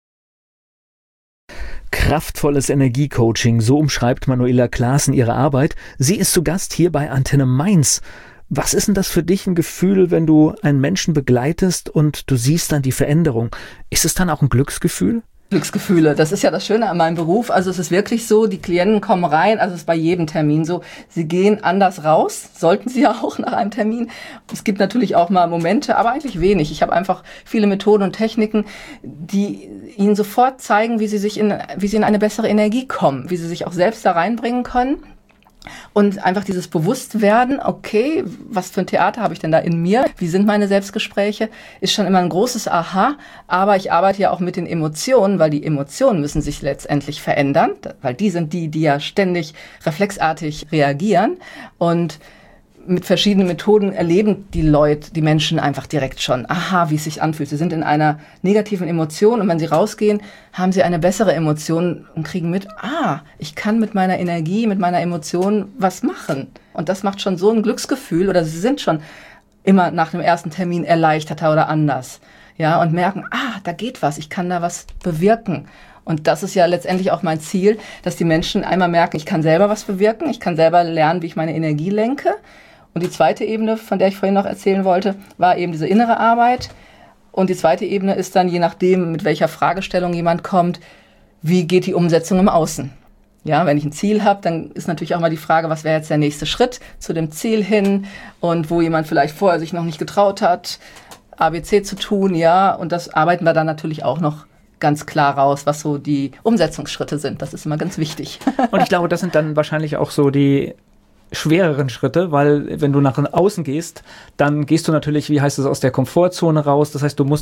Kraftvolles Energiecoaching, so umschreibt Manuela Klaassen ihre Arbeit. Sie ist zu Gast hier bei Antenne Mainz. Was ist denn das für dich ein Gefühl, wenn du einen Menschen begleitest und du siehst dann die Veränderung? Ist es dann auch ein Glücksgefühl? Glücksgefühle, das ist ja das Schöne an meinem Beruf. Also es ist wirklich so, die Klienten kommen rein, also es ist bei jedem Termin so, sie gehen anders raus, sollten sie ja auch nach einem Termin. Es gibt natürlich auch mal Momente, aber eigentlich wenig. Ich habe einfach viele Methoden und Techniken, die ihnen sofort zeigen, wie sie in eine bessere Energie kommen, wie sie sich auch selbst da reinbringen können. Und einfach dieses Bewusstwerden, okay, was für ein Theater habe ich denn da in mir? Wie sind meine Selbstgespräche? Ist schon immer ein großes Aha. Aber ich arbeite ja auch mit den Emotionen, weil die Emotionen müssen sich letztendlich verändern, weil die sind die ja ständig reflexartig reagieren. Und mit verschiedenen Methoden erleben die Menschen einfach direkt schon, aha, wie es sich anfühlt. Sie sind in einer negativen Emotion und wenn sie rausgehen, haben sie eine bessere Emotion und kriegen mit, ich kann mit meiner Energie, mit meiner Emotion was machen. Und das macht schon so ein Glücksgefühl oder sie sind schon immer nach dem ersten Termin erleichterter oder anders. Ja, und merken, da geht was, ich kann da was bewirken. Und das ist ja letztendlich auch mein Ziel, dass die Menschen einmal merken, ich kann selber was bewirken, ich kann selber lernen, wie ich meine Energie lenke. Und die zweite Ebene, von der ich vorhin noch erzählen wollte, war eben diese innere Arbeit. Und die zweite Ebene ist dann, je nachdem, mit welcher Fragestellung jemand kommt, wie geht die Umsetzung im Außen? Ja, wenn ich ein Ziel habe, dann ist natürlich auch mal die Frage, was wäre jetzt der nächste Schritt zu dem Ziel hin? Und wo jemand vielleicht vorher sich noch nicht getraut hat, ABC zu tun, ja. Und das arbeiten wir dann natürlich auch noch ganz klar raus, was so die Umsetzungsschritte sind. Das ist immer ganz wichtig. Und ich glaube, das sind dann wahrscheinlich auch so die schwereren Schritte, weil wenn du nach außen gehst, dann gehst du natürlich, wie heißt es, aus der Komfortzone raus. Das heißt, du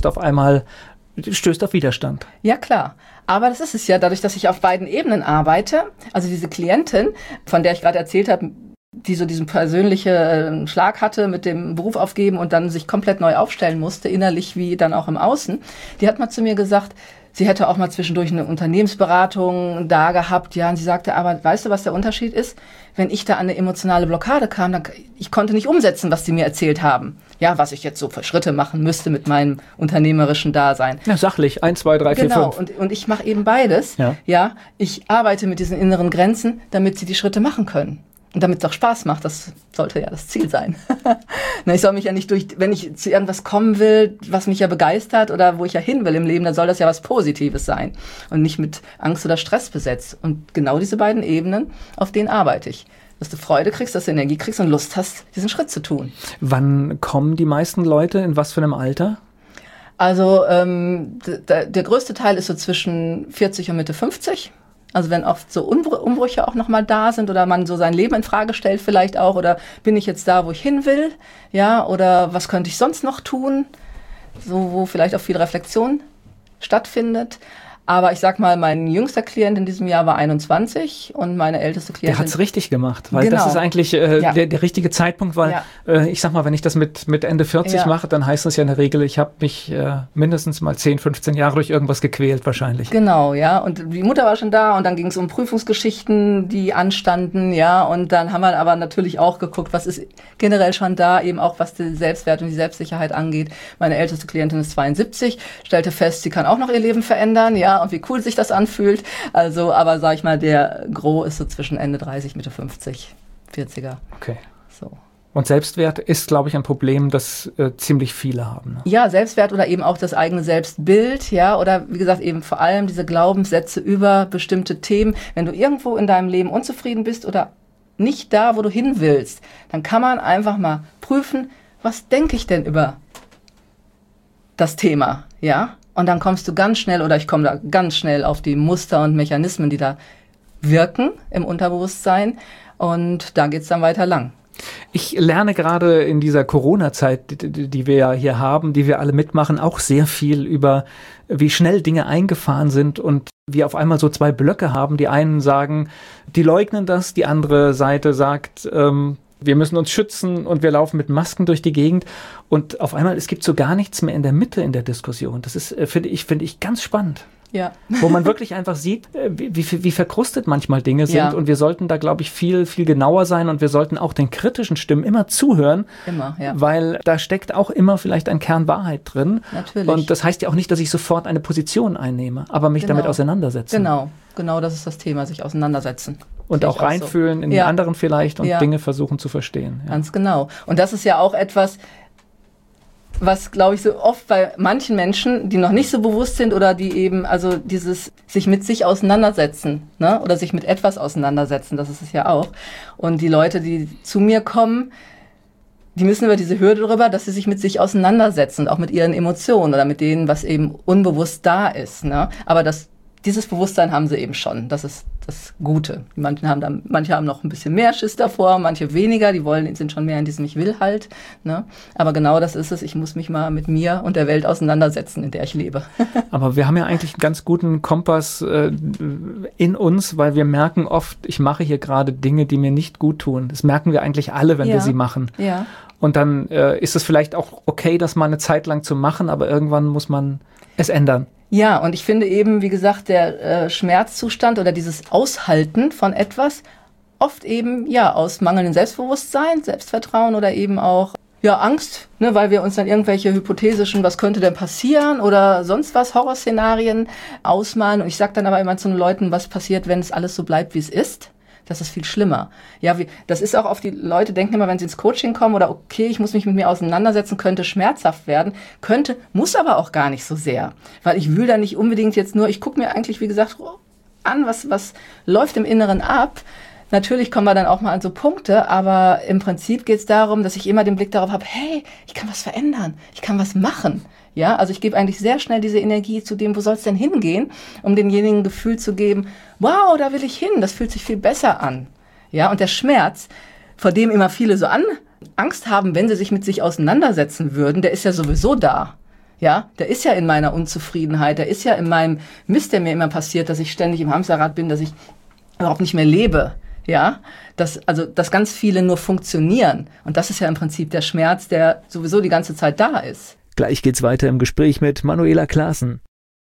stößt auf Widerstand. Ja, klar. Aber das ist es ja, dadurch, dass ich auf beiden Ebenen arbeite. Also diese Klientin, von der ich gerade erzählt habe, die so diesen persönlichen Schlag hatte mit dem Beruf aufgeben und dann sich komplett neu aufstellen musste, innerlich wie dann auch im Außen, die hat mal zu mir gesagt, sie hätte auch mal zwischendurch eine Unternehmensberatung da gehabt, ja, und sie sagte, aber weißt du, was der Unterschied ist? Wenn ich da an eine emotionale Blockade kam, dann ich konnte nicht umsetzen, was sie mir erzählt haben. Ja, was ich jetzt so für Schritte machen müsste mit meinem unternehmerischen Dasein. Ja, sachlich, 1, 2, 3, 4, 5. Genau, und ich mache eben beides. Ja, ich arbeite mit diesen inneren Grenzen, damit sie die Schritte machen können. Und damit es auch Spaß macht, das sollte ja das Ziel sein. Ich soll mich ja nicht wenn ich zu irgendwas kommen will, was mich ja begeistert oder wo ich ja hin will im Leben, dann soll das ja was Positives sein und nicht mit Angst oder Stress besetzt. Und genau diese beiden Ebenen, auf denen arbeite ich. Dass du Freude kriegst, dass du Energie kriegst und Lust hast, diesen Schritt zu tun. Wann kommen die meisten Leute? In was für einem Alter? Also der größte Teil ist so zwischen 40 und Mitte 50. Also wenn oft so Umbrüche auch nochmal da sind oder man so sein Leben in Frage stellt vielleicht auch oder bin ich jetzt da, wo ich hin will, ja, oder was könnte ich sonst noch tun, so wo vielleicht auch viel Reflexion stattfindet. Aber ich sag mal, mein jüngster Klient in diesem Jahr war 21 und meine älteste Klientin... Der hat's richtig gemacht, weil das ist eigentlich der richtige Zeitpunkt, weil ich sag mal, wenn ich das mit Ende 40 mache, dann heißt das ja in der Regel, ich habe mich mindestens mal 10, 15 Jahre durch irgendwas gequält wahrscheinlich. Genau, ja, und die Mutter war schon da und dann ging es um Prüfungsgeschichten, die anstanden, ja, und dann haben wir aber natürlich auch geguckt, was ist generell schon da, eben auch was den Selbstwert und die Selbstsicherheit angeht. Meine älteste Klientin ist 72, stellte fest, sie kann auch noch ihr Leben verändern, ja, und wie cool sich das anfühlt. Also, aber sag ich mal, der Gros ist so zwischen Ende 30, Mitte 50, 40er. Okay. So. Und Selbstwert ist, glaube ich, ein Problem, das ziemlich viele haben. Ne? Ja, Selbstwert oder eben auch das eigene Selbstbild, ja, oder wie gesagt eben vor allem diese Glaubenssätze über bestimmte Themen. Wenn du irgendwo in deinem Leben unzufrieden bist oder nicht da, wo du hin willst, dann kann man einfach mal prüfen, was denke ich denn über das Thema, ja? Und dann kommst du ganz schnell, oder ich komme da ganz schnell auf die Muster und Mechanismen, die da wirken im Unterbewusstsein. Und da geht's dann weiter lang. Ich lerne gerade in dieser Corona-Zeit, die wir ja hier haben, die wir alle mitmachen, auch sehr viel über, wie schnell Dinge eingefahren sind und wir auf einmal so zwei Blöcke haben. Die einen sagen, die leugnen das, die andere Seite sagt, wir müssen uns schützen und wir laufen mit Masken durch die Gegend. Und auf einmal, es gibt so gar nichts mehr in der Mitte in der Diskussion. Das ist, finde ich ganz spannend. Ja. Wo man wirklich einfach sieht, wie verkrustet manchmal Dinge sind. Ja. Und wir sollten da, glaube ich, viel genauer sein und wir sollten auch den kritischen Stimmen immer zuhören. Immer, ja. Weil da steckt auch immer vielleicht ein Kern Wahrheit drin. Natürlich. Und das heißt ja auch nicht, dass ich sofort eine Position einnehme, aber mich damit auseinandersetze. Genau, das ist das Thema, sich auseinandersetzen. Und auch reinfühlen in den anderen vielleicht und Dinge versuchen zu verstehen. Ja. Ganz genau. Und das ist ja auch etwas, was, glaube ich, so oft bei manchen Menschen, die noch nicht so bewusst sind oder die eben, also dieses sich mit sich auseinandersetzen, ne? Oder sich mit etwas auseinandersetzen, das ist es ja auch. Und die Leute, die zu mir kommen, die müssen über diese Hürde drüber, dass sie sich mit sich auseinandersetzen, auch mit ihren Emotionen oder mit denen, was eben unbewusst da ist, ne? Aber dieses Bewusstsein haben sie eben schon. Das ist das Gute. Manche haben noch ein bisschen mehr Schiss davor, manche weniger. Sind schon mehr in diesem Ich will halt. Ne? Aber genau das ist es. Ich muss mich mal mit mir und der Welt auseinandersetzen, in der ich lebe. Aber wir haben ja eigentlich einen ganz guten Kompass in uns, weil wir merken oft, ich mache hier gerade Dinge, die mir nicht gut tun. Das merken wir eigentlich alle, wenn wir sie machen. Ja. Und dann ist es vielleicht auch okay, das mal eine Zeit lang zu machen, aber irgendwann muss man es ändern. Ja, und ich finde eben, wie gesagt, der Schmerzzustand oder dieses Aushalten von etwas oft eben, aus mangelndem Selbstbewusstsein, Selbstvertrauen oder eben auch, Angst, ne, weil wir uns dann irgendwelche hypothetischen, was könnte denn passieren oder sonst was, Horrorszenarien ausmalen. Und ich sage dann aber immer zu den Leuten, was passiert, wenn es alles so bleibt, wie es ist. Das ist viel schlimmer. Ja, das ist auch auf die Leute denken immer, wenn sie ins Coaching kommen oder okay, ich muss mich mit mir auseinandersetzen, könnte schmerzhaft werden, muss aber auch gar nicht so sehr. Weil ich will da nicht unbedingt jetzt nur, ich gucke mir eigentlich, wie gesagt, an, was läuft im Inneren ab. Natürlich kommen wir dann auch mal an so Punkte, aber im Prinzip geht es darum, dass ich immer den Blick darauf habe, hey, ich kann was verändern, ich kann was machen. Ja, also ich gebe eigentlich sehr schnell diese Energie zu dem, wo soll es denn hingehen, um denjenigen ein Gefühl zu geben, wow, da will ich hin, das fühlt sich viel besser an. Ja, und der Schmerz, vor dem immer viele so Angst haben, wenn sie sich mit sich auseinandersetzen würden, der ist ja sowieso da. Ja, der ist ja in meiner Unzufriedenheit, der ist ja in meinem Mist, der mir immer passiert, dass ich ständig im Hamsterrad bin, dass ich überhaupt nicht mehr lebe. Ja, dass ganz viele nur funktionieren. Und das ist ja im Prinzip der Schmerz, der sowieso die ganze Zeit da ist. Gleich geht's weiter im Gespräch mit Manuela Klaassen.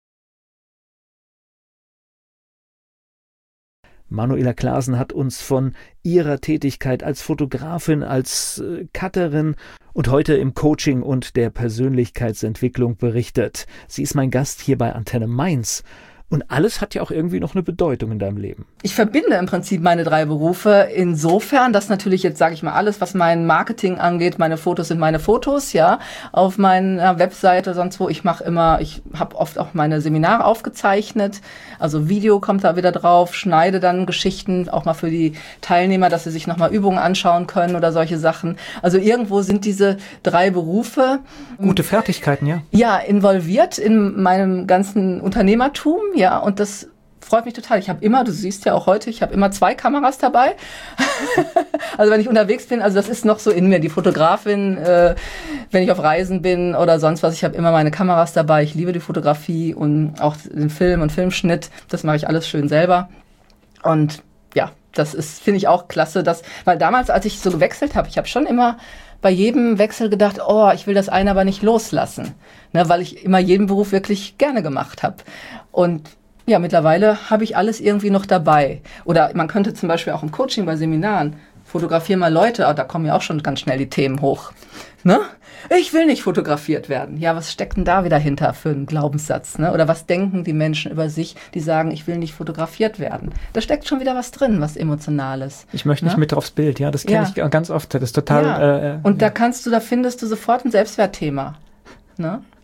Manuela Klaassen hat uns von ihrer Tätigkeit als Fotografin, als Cutterin und heute im Coaching und der Persönlichkeitsentwicklung berichtet. Sie ist mein Gast hier bei Antenne Mainz. Und alles hat ja auch irgendwie noch eine Bedeutung in deinem Leben. Ich verbinde im Prinzip meine 3 Berufe insofern, dass natürlich jetzt, sage ich mal, alles, was mein Marketing angeht, meine Fotos sind meine Fotos, ja, auf meiner Webseite, sonst wo. Ich habe oft auch meine Seminare aufgezeichnet, also Video kommt da wieder drauf, schneide dann Geschichten auch mal für die Teilnehmer, dass sie sich nochmal Übungen anschauen können oder solche Sachen. Also irgendwo sind diese 3 Berufe. Gute Fertigkeiten, ja. Ja, involviert in meinem ganzen Unternehmertum. Ja, und das freut mich total. Du siehst ja auch heute, ich habe immer 2 Kameras dabei. Also wenn ich unterwegs bin, also das ist noch so in mir, die Fotografin, wenn ich auf Reisen bin oder sonst was, ich habe immer meine Kameras dabei. Ich liebe die Fotografie und auch den Film und Filmschnitt. Das mache ich alles schön selber. Und ja, das finde ich auch klasse, weil damals, als ich so gewechselt habe, ich habe schon immer bei jedem Wechsel gedacht, ich will das eine aber nicht loslassen, ne, weil ich immer jeden Beruf wirklich gerne gemacht habe. Und ja, mittlerweile habe ich alles irgendwie noch dabei. Oder man könnte zum Beispiel auch im Coaching bei Seminaren, fotografiere mal Leute, da kommen ja auch schon ganz schnell die Themen hoch. Ne? Ich will nicht fotografiert werden. Ja, was steckt denn da wieder hinter für einen Glaubenssatz? Ne? Oder was denken die Menschen über sich, die sagen, ich will nicht fotografiert werden? Da steckt schon wieder was drin, was Emotionales. Ich möchte nicht mit aufs Bild, ja, das kenne ich ganz oft. Das ist total... Und da findest du sofort ein Selbstwertthema. Ne?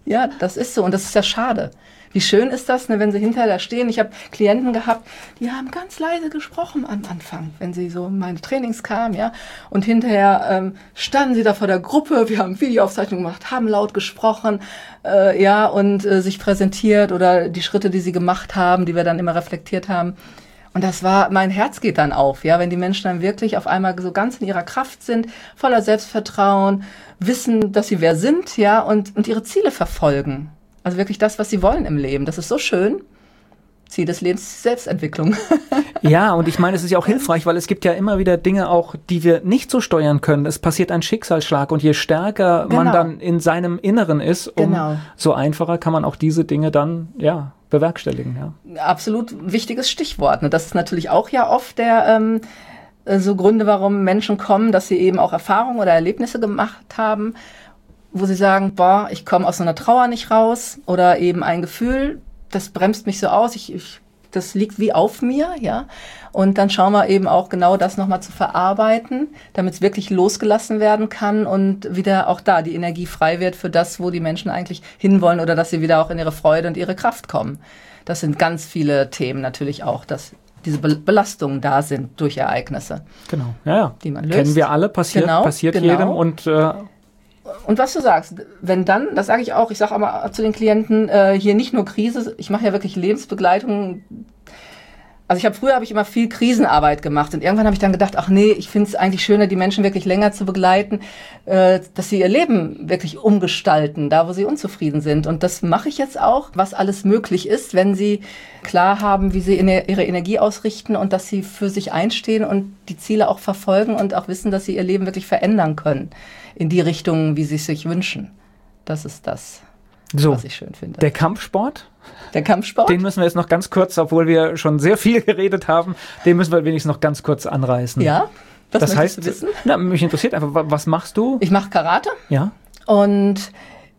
Ja, das ist so und das ist ja schade. Wie schön ist das, ne, wenn sie hinterher da stehen. Ich habe Klienten gehabt, die haben ganz leise gesprochen am Anfang, wenn sie so in meine Trainings kamen, ja. Und hinterher standen sie da vor der Gruppe, wir haben Videoaufzeichnungen gemacht, haben laut gesprochen, und sich präsentiert oder die Schritte, die sie gemacht haben, die wir dann immer reflektiert haben. Und mein Herz geht dann auf, ja, wenn die Menschen dann wirklich auf einmal so ganz in ihrer Kraft sind, voller Selbstvertrauen, wissen, dass sie wer sind, ja, und ihre Ziele verfolgen. Also wirklich das, was sie wollen im Leben. Das ist so schön. Ziel des Lebens, Selbstentwicklung. Ja, und ich meine, es ist ja auch hilfreich, weil es gibt ja immer wieder Dinge auch, die wir nicht so steuern können. Es passiert ein Schicksalsschlag und je stärker man dann in seinem Inneren ist, so einfacher kann man auch diese Dinge dann, bewerkstelligen. Ja. Absolut wichtiges Stichwort. Ne? Das ist natürlich auch ja oft so Gründe, warum Menschen kommen, dass sie eben auch Erfahrungen oder Erlebnisse gemacht haben, wo sie sagen, ich komme aus so einer Trauer nicht raus oder eben ein Gefühl, das bremst mich so aus, das liegt wie auf mir, ja. Und dann schauen wir eben auch genau das nochmal zu verarbeiten, damit es wirklich losgelassen werden kann und wieder auch da die Energie frei wird für das, wo die Menschen eigentlich hinwollen oder dass sie wieder auch in ihre Freude und ihre Kraft kommen. Das sind ganz viele Themen natürlich auch, dass diese Belastungen da sind durch Ereignisse. Genau, ja. Die man löst. Kennen wir alle, passiert jedem Und was du sagst, wenn dann, das sage ich auch, ich sage aber zu den Klienten, hier nicht nur Krise, ich mache ja wirklich Lebensbegleitung. Also früher habe ich immer viel Krisenarbeit gemacht und irgendwann habe ich dann gedacht, ach nee, ich finde es eigentlich schöner, die Menschen wirklich länger zu begleiten, dass sie ihr Leben wirklich umgestalten, da wo sie unzufrieden sind. Und das mache ich jetzt auch, was alles möglich ist, wenn sie klar haben, wie sie ihre Energie ausrichten und dass sie für sich einstehen und die Ziele auch verfolgen und auch wissen, dass sie ihr Leben wirklich verändern können in die Richtung, wie sie es sich wünschen. Das ist das, was ich schön finde. Der Kampfsport? Der Kampfsport? Den müssen wir jetzt noch ganz kurz, obwohl wir schon sehr viel geredet haben, den müssen wir wenigstens noch ganz kurz anreißen. Ja, das heißt, du wissen? Mich interessiert einfach, was machst du? Ich mache Karate. Ja. Und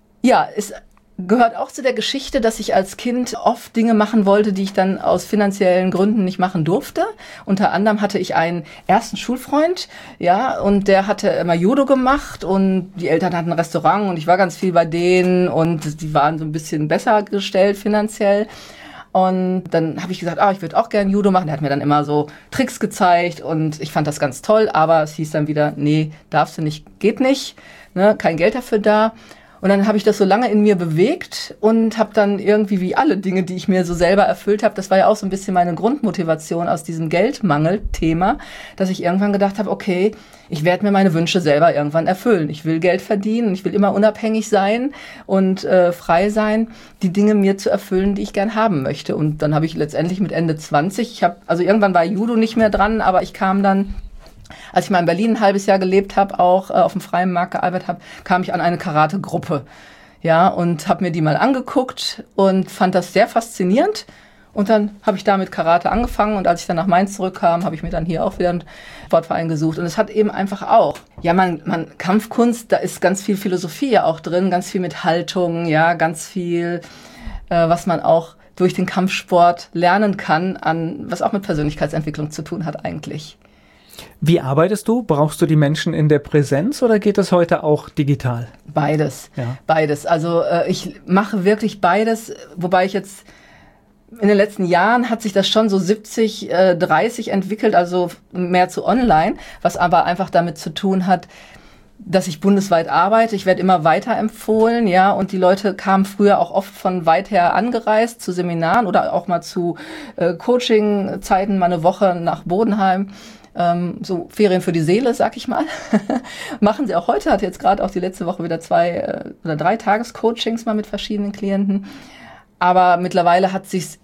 es gehört auch zu der Geschichte, dass ich als Kind oft Dinge machen wollte, die ich dann aus finanziellen Gründen nicht machen durfte. Unter anderem hatte ich einen ersten Schulfreund, und der hatte immer Judo gemacht und die Eltern hatten ein Restaurant und ich war ganz viel bei denen und die waren so ein bisschen besser gestellt finanziell. Und dann habe ich gesagt, ich würde auch gerne Judo machen. Der hat mir dann immer so Tricks gezeigt und ich fand das ganz toll, aber es hieß dann wieder, nee, darfst du nicht, geht nicht, ne, kein Geld dafür da. Und dann habe ich das so lange in mir bewegt und habe dann irgendwie wie alle Dinge, die ich mir so selber erfüllt habe, das war ja auch so ein bisschen meine Grundmotivation aus diesem Geldmangel-Thema, dass ich irgendwann gedacht habe, okay, ich werde mir meine Wünsche selber irgendwann erfüllen. Ich will Geld verdienen, ich will immer unabhängig sein und frei sein, die Dinge mir zu erfüllen, die ich gern haben möchte. Und dann habe ich letztendlich mit Ende 20, irgendwann war Judo nicht mehr dran, aber ich kam dann, als ich mal in Berlin ein halbes Jahr gelebt habe, auch auf dem freien Markt gearbeitet habe, kam ich an eine Karate-Gruppe. Ja, und habe mir die mal angeguckt und fand das sehr faszinierend. Und dann habe ich da mit Karate angefangen und als ich dann nach Mainz zurückkam, habe ich mir dann hier auch wieder einen Sportverein gesucht. Und es hat eben einfach auch, Kampfkunst, da ist ganz viel Philosophie ja auch drin, ganz viel mit Haltung, ganz viel, was man auch durch den Kampfsport lernen kann, was auch mit Persönlichkeitsentwicklung zu tun hat eigentlich. Wie arbeitest du? Brauchst du die Menschen in der Präsenz oder geht es heute auch digital? Beides. Also ich mache wirklich beides, wobei ich jetzt in den letzten Jahren hat sich das schon so 70-30 entwickelt, also mehr zu online, was aber einfach damit zu tun hat, dass ich bundesweit arbeite. Ich werde immer weiter empfohlen, und die Leute kamen früher auch oft von weit her angereist zu Seminaren oder auch mal zu Coaching-Zeiten, mal eine Woche nach Bodenheim. So Ferien für die Seele, sag ich mal. Machen sie auch heute, hatte jetzt gerade auch die letzte Woche wieder 2 oder 3 Tagescoachings mal mit verschiedenen Klienten. Aber mittlerweile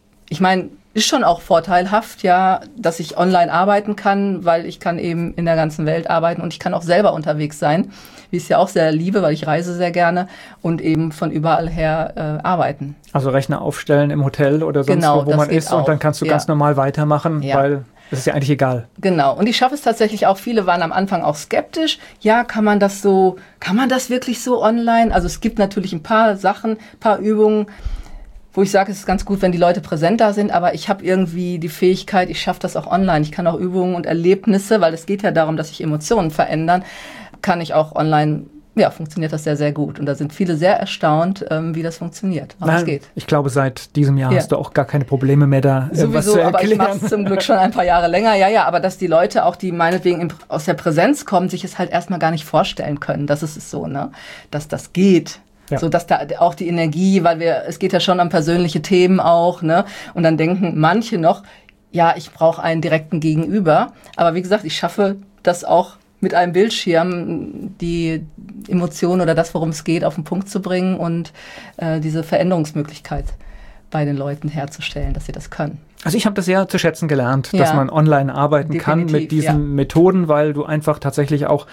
ist schon auch vorteilhaft, dass ich online arbeiten kann, weil ich kann eben in der ganzen Welt arbeiten und ich kann auch selber unterwegs sein, wie ich es ja auch sehr liebe, weil ich reise sehr gerne und eben von überall her arbeiten. Also Rechner aufstellen im Hotel oder sonst wo man ist auch. Und dann kannst du ganz normal weitermachen, weil das ist ja eigentlich egal. Genau. Und ich schaffe es tatsächlich auch. Viele waren am Anfang auch skeptisch. Kann man das wirklich so online? Also es gibt natürlich ein paar Sachen, ein paar Übungen, wo ich sage, es ist ganz gut, wenn die Leute präsent da sind, aber ich habe irgendwie die Fähigkeit, ich schaffe das auch online. Ich kann auch Übungen und Erlebnisse, weil es geht ja darum, dass sich Emotionen verändern, kann ich auch online funktioniert das sehr, sehr gut. Und da sind viele sehr erstaunt, wie das funktioniert. Aber es geht. Ich glaube, seit diesem Jahr hast du auch gar keine Probleme mehr da, was zu Sowieso, aber ich erklären. mache es zum Glück schon ein paar Jahre länger. Ja, aber dass die Leute auch, die meinetwegen aus der Präsenz kommen, sich es halt erstmal gar nicht vorstellen können. Das ist es so, ne? Dass das geht. Ja. So, dass da auch die Energie, weil es geht ja schon um persönliche Themen auch, ne? Und dann denken manche noch, ja, ich brauche einen direkten Gegenüber. Aber wie gesagt, ich schaffe das auch mit einem Bildschirm, die Emotionen oder das, worum es geht, auf den Punkt zu bringen und diese Veränderungsmöglichkeit bei den Leuten herzustellen, dass sie das können. Also ich habe das sehr zu schätzen gelernt, dass man online arbeiten kann mit diesen Methoden, weil du einfach tatsächlich auch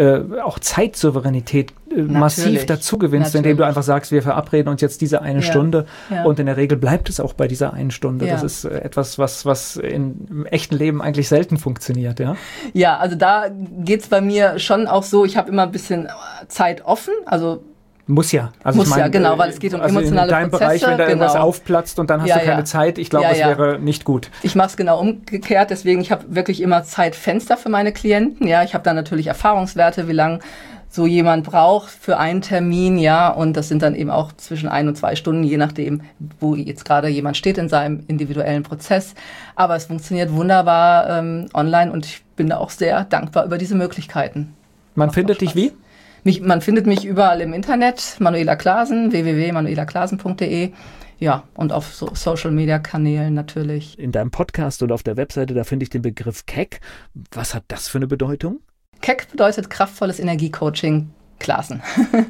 Zeitsouveränität massiv dazu gewinnst, indem du einfach sagst, wir verabreden uns jetzt diese eine Stunde und in der Regel bleibt es auch bei dieser einen Stunde. Das ist etwas, was im echten Leben eigentlich selten funktioniert. Ja, also da geht's bei mir schon auch so, ich habe immer ein bisschen Zeit offen, also muss ja. Also ich meine, genau, weil es geht um emotionale in deinem Prozesse. Bereich, wenn da irgendwas aufplatzt und dann hast du keine Zeit, ich glaube, es wäre nicht gut. Ich mache es genau umgekehrt, deswegen, ich habe wirklich immer Zeitfenster für meine Klienten. Ja, ich habe da natürlich Erfahrungswerte, wie lange so jemand braucht für einen Termin, und das sind dann eben auch zwischen 1 und 2 Stunden, je nachdem, wo jetzt gerade jemand steht in seinem individuellen Prozess. Aber es funktioniert wunderbar online und ich bin da auch sehr dankbar über diese Möglichkeiten. Man findet dich wie? Man findet mich überall im Internet, Manuela Klasen, www.manuelaklasen.de. Ja, und auf Social-Media-Kanälen natürlich. In deinem Podcast und auf der Webseite, da finde ich den Begriff Keck. Was hat das für eine Bedeutung? Keck bedeutet kraftvolles Energiecoaching Klasen.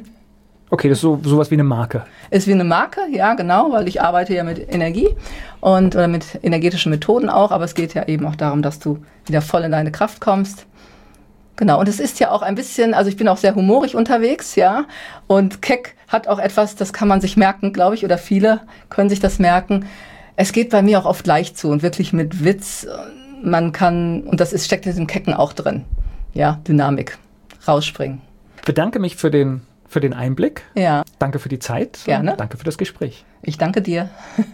Okay, das ist sowas wie eine Marke. Ist wie eine Marke, ja, genau, weil ich arbeite ja mit Energie oder mit energetischen Methoden auch, aber es geht ja eben auch darum, dass du wieder voll in deine Kraft kommst. Genau, und es ist ja auch ein bisschen, also ich bin auch sehr humorig unterwegs, und Keck hat auch etwas, das kann man sich merken, glaube ich, oder viele können sich das merken. Es geht bei mir auch oft leicht zu und wirklich mit Witz. Man kann, und das steckt in diesem Kecken auch drin, Dynamik, rausspringen. Ich bedanke mich für den Einblick. Ja. Danke für die Zeit. Gerne. Danke für das Gespräch. Ich danke dir.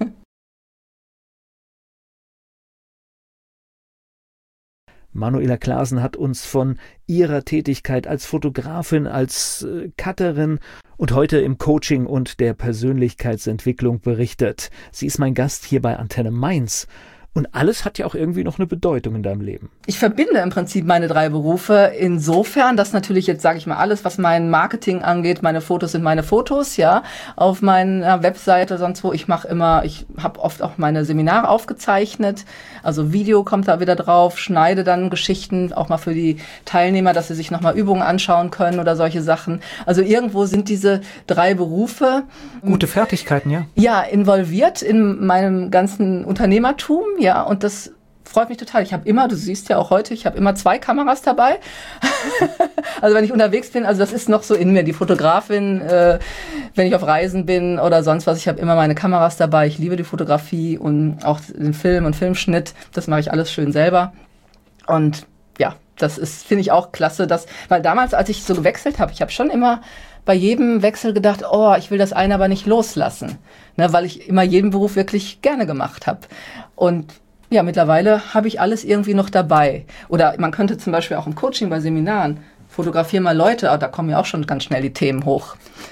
Manuela Klasen hat uns von ihrer Tätigkeit als Fotografin, als Cutterin und heute im Coaching und der Persönlichkeitsentwicklung berichtet. Sie ist mein Gast hier bei Antenne Mainz. Und alles hat ja auch irgendwie noch eine Bedeutung in deinem Leben. Ich verbinde im Prinzip meine 3 Berufe insofern, dass natürlich jetzt, sage ich mal, alles, was mein Marketing angeht, meine Fotos sind meine Fotos, auf meiner Webseite, sonst wo. Ich habe oft auch meine Seminare aufgezeichnet, also Video kommt da wieder drauf, schneide dann Geschichten auch mal für die Teilnehmer, dass sie sich nochmal Übungen anschauen können oder solche Sachen. Also irgendwo sind diese 3 Berufe. Gute Fertigkeiten, ja. Ja, involviert in meinem ganzen Unternehmertum, und das freut mich total. Ich habe immer, du siehst ja auch heute, ich habe immer 2 Kameras dabei. Also wenn ich unterwegs bin, also das ist noch so in mir, die Fotografin, wenn ich auf Reisen bin oder sonst was, ich habe immer meine Kameras dabei. Ich liebe die Fotografie und auch den Film und Filmschnitt. Das mache ich alles schön selber. Und das finde ich auch klasse, weil damals, als ich so gewechselt habe, ich habe schon immer bei jedem Wechsel gedacht, ich will das eine aber nicht loslassen, weil ich immer jeden Beruf wirklich gerne gemacht habe. Und mittlerweile habe ich alles irgendwie noch dabei. Oder man könnte zum Beispiel auch im Coaching bei Seminaren, fotografieren mal Leute, da kommen ja auch schon ganz schnell die Themen hoch.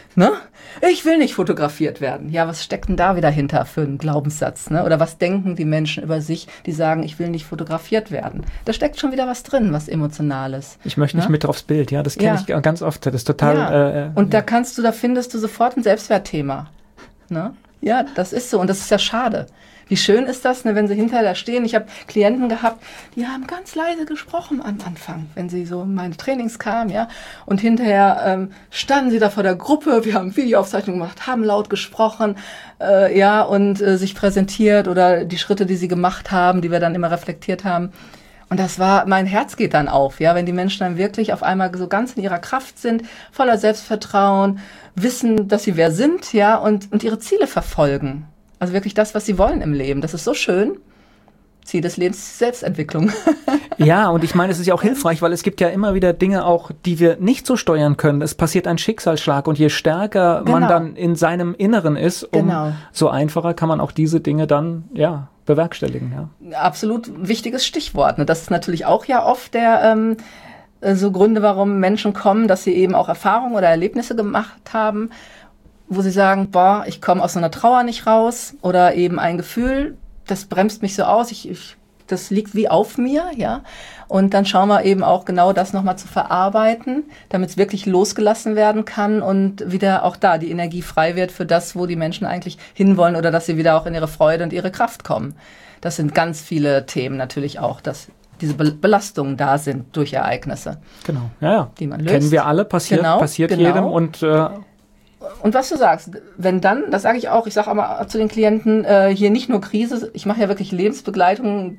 Ich will nicht fotografiert werden. Ja, was steckt denn da wieder hinter für einen Glaubenssatz? Oder was denken die Menschen über sich, die sagen, ich will nicht fotografiert werden? Da steckt schon wieder was drin, was Emotionales. Ich möchte nicht mit aufs Bild, das kenne ich ganz oft. Das ist total... Und da findest du sofort ein Selbstwertthema. Ja, das ist so und das ist ja schade. Wie schön ist das, wenn sie hinterher da stehen. Ich habe Klienten gehabt, die haben ganz leise gesprochen am Anfang, wenn sie so in meine Trainings kamen, Und hinterher standen sie da vor der Gruppe, wir haben Videoaufzeichnungen gemacht, haben laut gesprochen, und sich präsentiert oder die Schritte, die sie gemacht haben, die wir dann immer reflektiert haben. Und mein Herz geht dann auf, wenn die Menschen dann wirklich auf einmal so ganz in ihrer Kraft sind, voller Selbstvertrauen, wissen, dass sie wer sind, und ihre Ziele verfolgen. Also wirklich das, was sie wollen im Leben. Das ist so schön. Ziel des Lebens, Selbstentwicklung. Ja, und ich meine, es ist ja auch hilfreich, weil es gibt ja immer wieder Dinge auch, die wir nicht so steuern können. Es passiert ein Schicksalsschlag und je stärker man dann in seinem Inneren ist, so einfacher kann man auch diese Dinge dann, bewerkstelligen. Ja. Absolut wichtiges Stichwort. Das ist natürlich auch oft so Gründe, warum Menschen kommen, dass sie eben auch Erfahrungen oder Erlebnisse gemacht haben, wo sie sagen, boah, ich komme aus so einer Trauer nicht raus oder eben ein Gefühl, das bremst mich so aus, das liegt wie auf mir, ja. Und dann schauen wir eben auch genau das nochmal zu verarbeiten, damit es wirklich losgelassen werden kann und wieder auch da die Energie frei wird für das, wo die Menschen eigentlich hinwollen oder dass sie wieder auch in ihre Freude und ihre Kraft kommen. Das sind ganz viele Themen natürlich auch, dass diese Belastungen da sind durch Ereignisse. Genau, ja. Die man löst. Kennen wir alle, passiert jedem Und was du sagst, wenn dann, das sage ich auch, ich sage aber zu den Klienten, hier nicht nur Krise, ich mache ja wirklich Lebensbegleitung.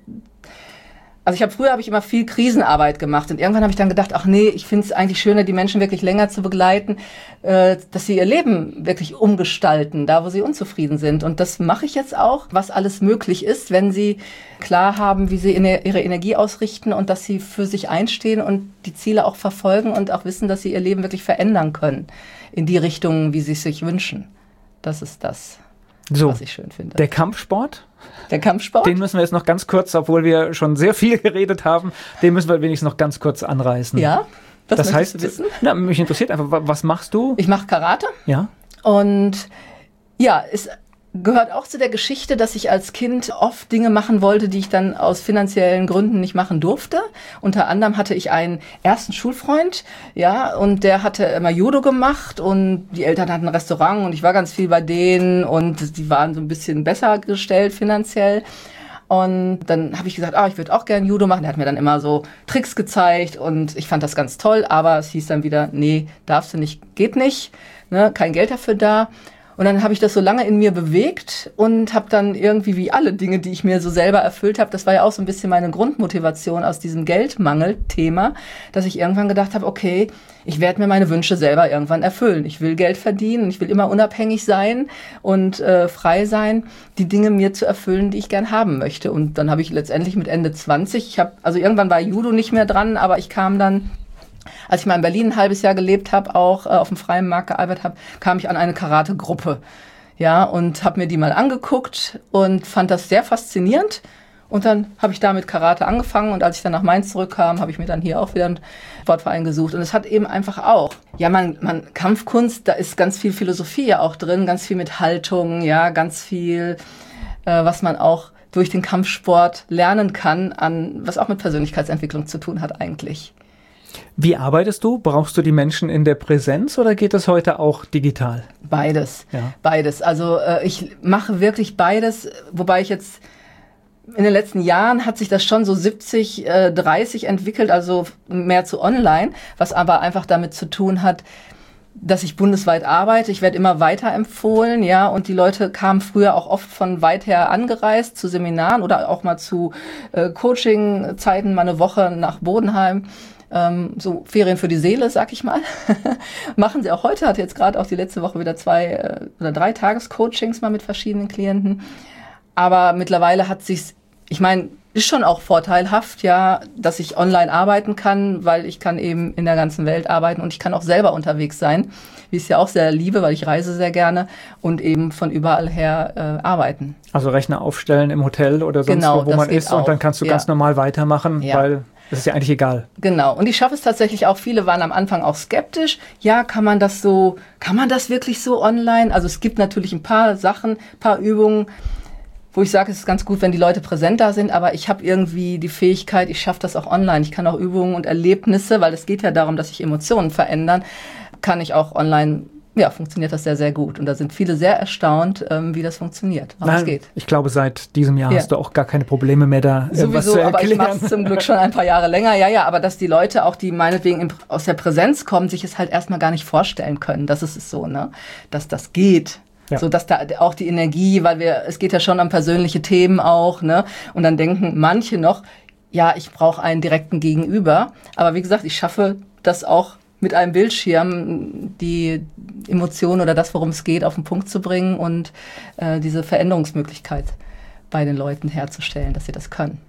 Also früher habe ich immer viel Krisenarbeit gemacht und irgendwann habe ich dann gedacht, ach nee, ich finde es eigentlich schöner, die Menschen wirklich länger zu begleiten, dass sie ihr Leben wirklich umgestalten, da wo sie unzufrieden sind. Und das mache ich jetzt auch, was alles möglich ist, wenn sie klar haben, wie sie ihre Energie ausrichten und dass sie für sich einstehen und die Ziele auch verfolgen und auch wissen, dass sie ihr Leben wirklich verändern können in die Richtung, wie sie es sich wünschen. Das ist das, was ich schön finde. Der Kampfsport? Der Kampfsport? Den müssen wir jetzt noch ganz kurz, obwohl wir schon sehr viel geredet haben, den müssen wir wenigstens noch ganz kurz anreißen. Ja, das heißt, du wissen? Mich interessiert einfach, was machst du? Ich mache Karate. Ja. Und ja, es gehört auch zu der Geschichte, dass ich als Kind oft Dinge machen wollte, die ich dann aus finanziellen Gründen nicht machen durfte. Unter anderem hatte ich einen ersten Schulfreund, ja, und der hatte immer Judo gemacht und die Eltern hatten ein Restaurant und ich war ganz viel bei denen und die waren so ein bisschen besser gestellt finanziell. Und dann habe ich gesagt, ich würde auch gerne Judo machen. Der hat mir dann immer so Tricks gezeigt und ich fand das ganz toll, aber es hieß dann wieder, nee, darfst du nicht, geht nicht, ne, kein Geld dafür da. Und dann habe ich das so lange in mir bewegt und habe dann irgendwie wie alle Dinge, die ich mir so selber erfüllt habe, das war ja auch so ein bisschen meine Grundmotivation aus diesem Geldmangel-Thema, dass ich irgendwann gedacht habe, okay, ich werde mir meine Wünsche selber irgendwann erfüllen. Ich will Geld verdienen, ich will immer unabhängig sein und frei sein, die Dinge mir zu erfüllen, die ich gern haben möchte. Und dann habe ich letztendlich mit Ende 20, also irgendwann war Judo nicht mehr dran, aber ich kam dann, als ich mal in Berlin ein halbes Jahr gelebt habe, auch auf dem freien Markt gearbeitet habe, kam ich an eine Karate-Gruppe. Ja, und habe mir die mal angeguckt und fand das sehr faszinierend. Und dann habe ich da mit Karate angefangen und als ich dann nach Mainz zurückkam, habe ich mir dann hier auch wieder einen Sportverein gesucht. Und es hat eben einfach auch, ja, Kampfkunst, da ist ganz viel Philosophie ja auch drin, ganz viel mit Haltung, ja, ganz viel, was man auch durch den Kampfsport lernen kann, was auch mit Persönlichkeitsentwicklung zu tun hat eigentlich. Wie arbeitest du? Brauchst du die Menschen in der Präsenz oder geht das heute auch digital? Beides, ja. Beides. Also ich mache wirklich beides, wobei ich jetzt in den letzten Jahren hat sich das schon so 70-30 entwickelt, also mehr zu online, was aber einfach damit zu tun hat, dass ich bundesweit arbeite. Ich werde immer weiter empfohlen, ja, und die Leute kamen früher auch oft von weit her angereist zu Seminaren oder auch mal zu Coaching-Zeiten, mal eine Woche nach Bodenheim. So Ferien für die Seele, sag ich mal. Machen sie auch heute, hatte jetzt gerade auch die letzte Woche wieder 2 oder 3 Tagescoachings mal mit verschiedenen Klienten. Aber mittlerweile hat sich's, ich meine, ist schon auch vorteilhaft, ja, dass ich online arbeiten kann, weil ich kann eben in der ganzen Welt arbeiten und ich kann auch selber unterwegs sein, wie ich es ja auch sehr liebe, weil ich reise sehr gerne und eben von überall her arbeiten. Also Rechner aufstellen im Hotel oder sonst wo man ist auch. Und dann kannst du ganz normal weitermachen, weil das ist ja eigentlich egal. Genau. Und ich schaffe es tatsächlich auch. Viele waren am Anfang auch skeptisch. Ja, kann man das wirklich so online? Also es gibt natürlich ein paar Sachen, ein paar Übungen, wo ich sage, es ist ganz gut, wenn die Leute präsent da sind, aber ich habe irgendwie die Fähigkeit, ich schaffe das auch online. Ich kann auch Übungen und Erlebnisse, weil es geht ja darum, dass sich Emotionen verändern, kann ich auch online. Ja, funktioniert das sehr, sehr gut. Und da sind viele sehr erstaunt, wie das funktioniert, es geht. Ich glaube, seit diesem Jahr hast du auch gar keine Probleme mehr da, sowieso, was zu erklären. Aber ich mache es zum Glück schon ein paar Jahre länger. Ja, aber dass die Leute auch, die meinetwegen aus der Präsenz kommen, sich es halt erstmal gar nicht vorstellen können. Das ist es so, ne? Dass das geht. Ja. So, dass da auch die Energie, weil es geht ja schon um persönliche Themen auch, ne? Und dann denken manche noch, ja, ich brauche einen direkten Gegenüber. Aber wie gesagt, ich schaffe das auch mit einem Bildschirm, die Emotionen oder das, worum es geht, auf den Punkt zu bringen und diese Veränderungsmöglichkeit bei den Leuten herzustellen, dass sie das können.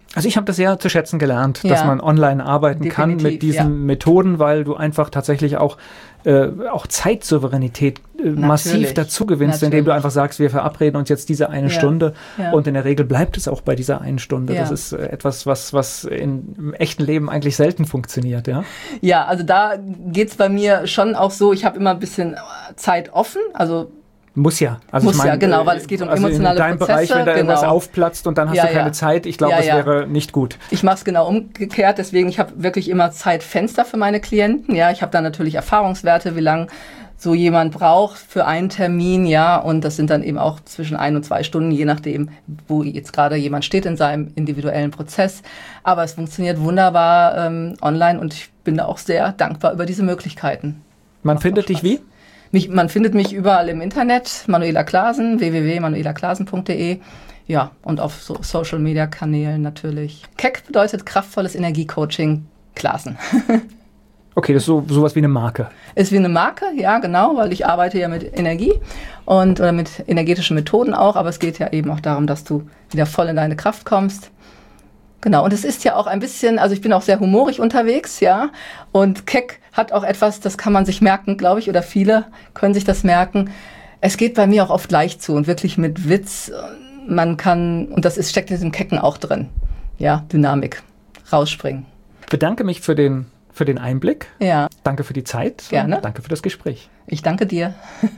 Also ich habe das sehr zu schätzen gelernt, Ja. dass man online arbeiten kann Definitiv, mit diesen Methoden, weil du einfach tatsächlich auch Zeitsouveränität massiv Natürlich. dazu gewinnst, indem du einfach sagst, wir verabreden uns jetzt diese eine Stunde Ja. und in der Regel bleibt es auch bei dieser einen Stunde. Ja. Das ist etwas, was im echten Leben eigentlich selten funktioniert, ja? Ja, also da geht's bei mir schon auch so, ich habe immer ein bisschen Zeit offen, also Muss ja. Also Muss ja, genau, weil es geht um emotionale in deinem Prozesse, Bereich, wenn da irgendwas genau. aufplatzt und dann hast Ja, du keine ja. Zeit, ich glaube, Ja, es ja. wäre nicht gut. ich mache es genau umgekehrt, deswegen ich habe wirklich immer Zeitfenster für meine Klienten. Ja, ich habe dann natürlich Erfahrungswerte, wie lange so jemand braucht für einen Termin, ja, und das sind dann eben auch zwischen 1 und 2 Stunden, je nachdem, wo jetzt gerade jemand steht in seinem individuellen Prozess. Aber es funktioniert wunderbar online und ich bin da auch sehr dankbar über diese Möglichkeiten. Man Macht findet auch dich Spaß. wie? Man findet mich überall im Internet, Manuela Klasen, www.manuelaklasen.de. Ja, und auf so Social-Media-Kanälen natürlich. KEC bedeutet kraftvolles Energiecoaching Klasen. Okay, das ist sowas wie eine Marke. Ist wie eine Marke, ja, genau, weil ich arbeite ja mit Energie oder mit energetischen Methoden auch, aber es geht ja eben auch darum, dass du wieder voll in deine Kraft kommst. Genau, und es ist ja auch ein bisschen, also ich bin auch sehr humorig unterwegs, ja, und KEC hat auch etwas, das kann man sich merken, glaube ich, oder viele können sich das merken. Es geht bei mir auch oft leicht zu und wirklich mit Witz. Man kann, und das steckt in diesem Kecken auch drin, ja, Dynamik, rausspringen. Ich bedanke mich für den Einblick. Ja, Danke für die Zeit. Gerne. Danke für das Gespräch. ich danke dir.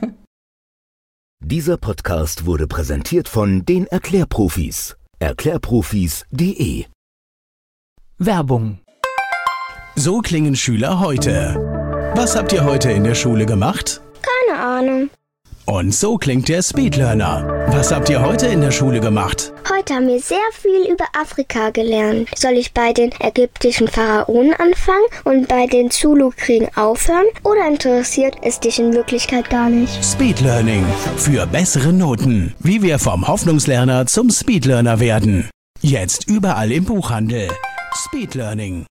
Dieser Podcast wurde präsentiert von den Erklärprofis. Erklärprofis.de. Werbung. So klingen Schüler heute. Was habt ihr heute in der Schule gemacht? Keine Ahnung. Und so klingt der Speedlearner. Was habt ihr heute in der Schule gemacht? Heute haben wir sehr viel über Afrika gelernt. Soll ich bei den ägyptischen Pharaonen anfangen und bei den Zulu-Kriegen aufhören? Oder interessiert es dich in Wirklichkeit gar nicht? Speedlearning. Für bessere Noten. Wie wir vom Hoffnungslerner zum Speedlearner werden. Jetzt überall im Buchhandel. Speedlearning.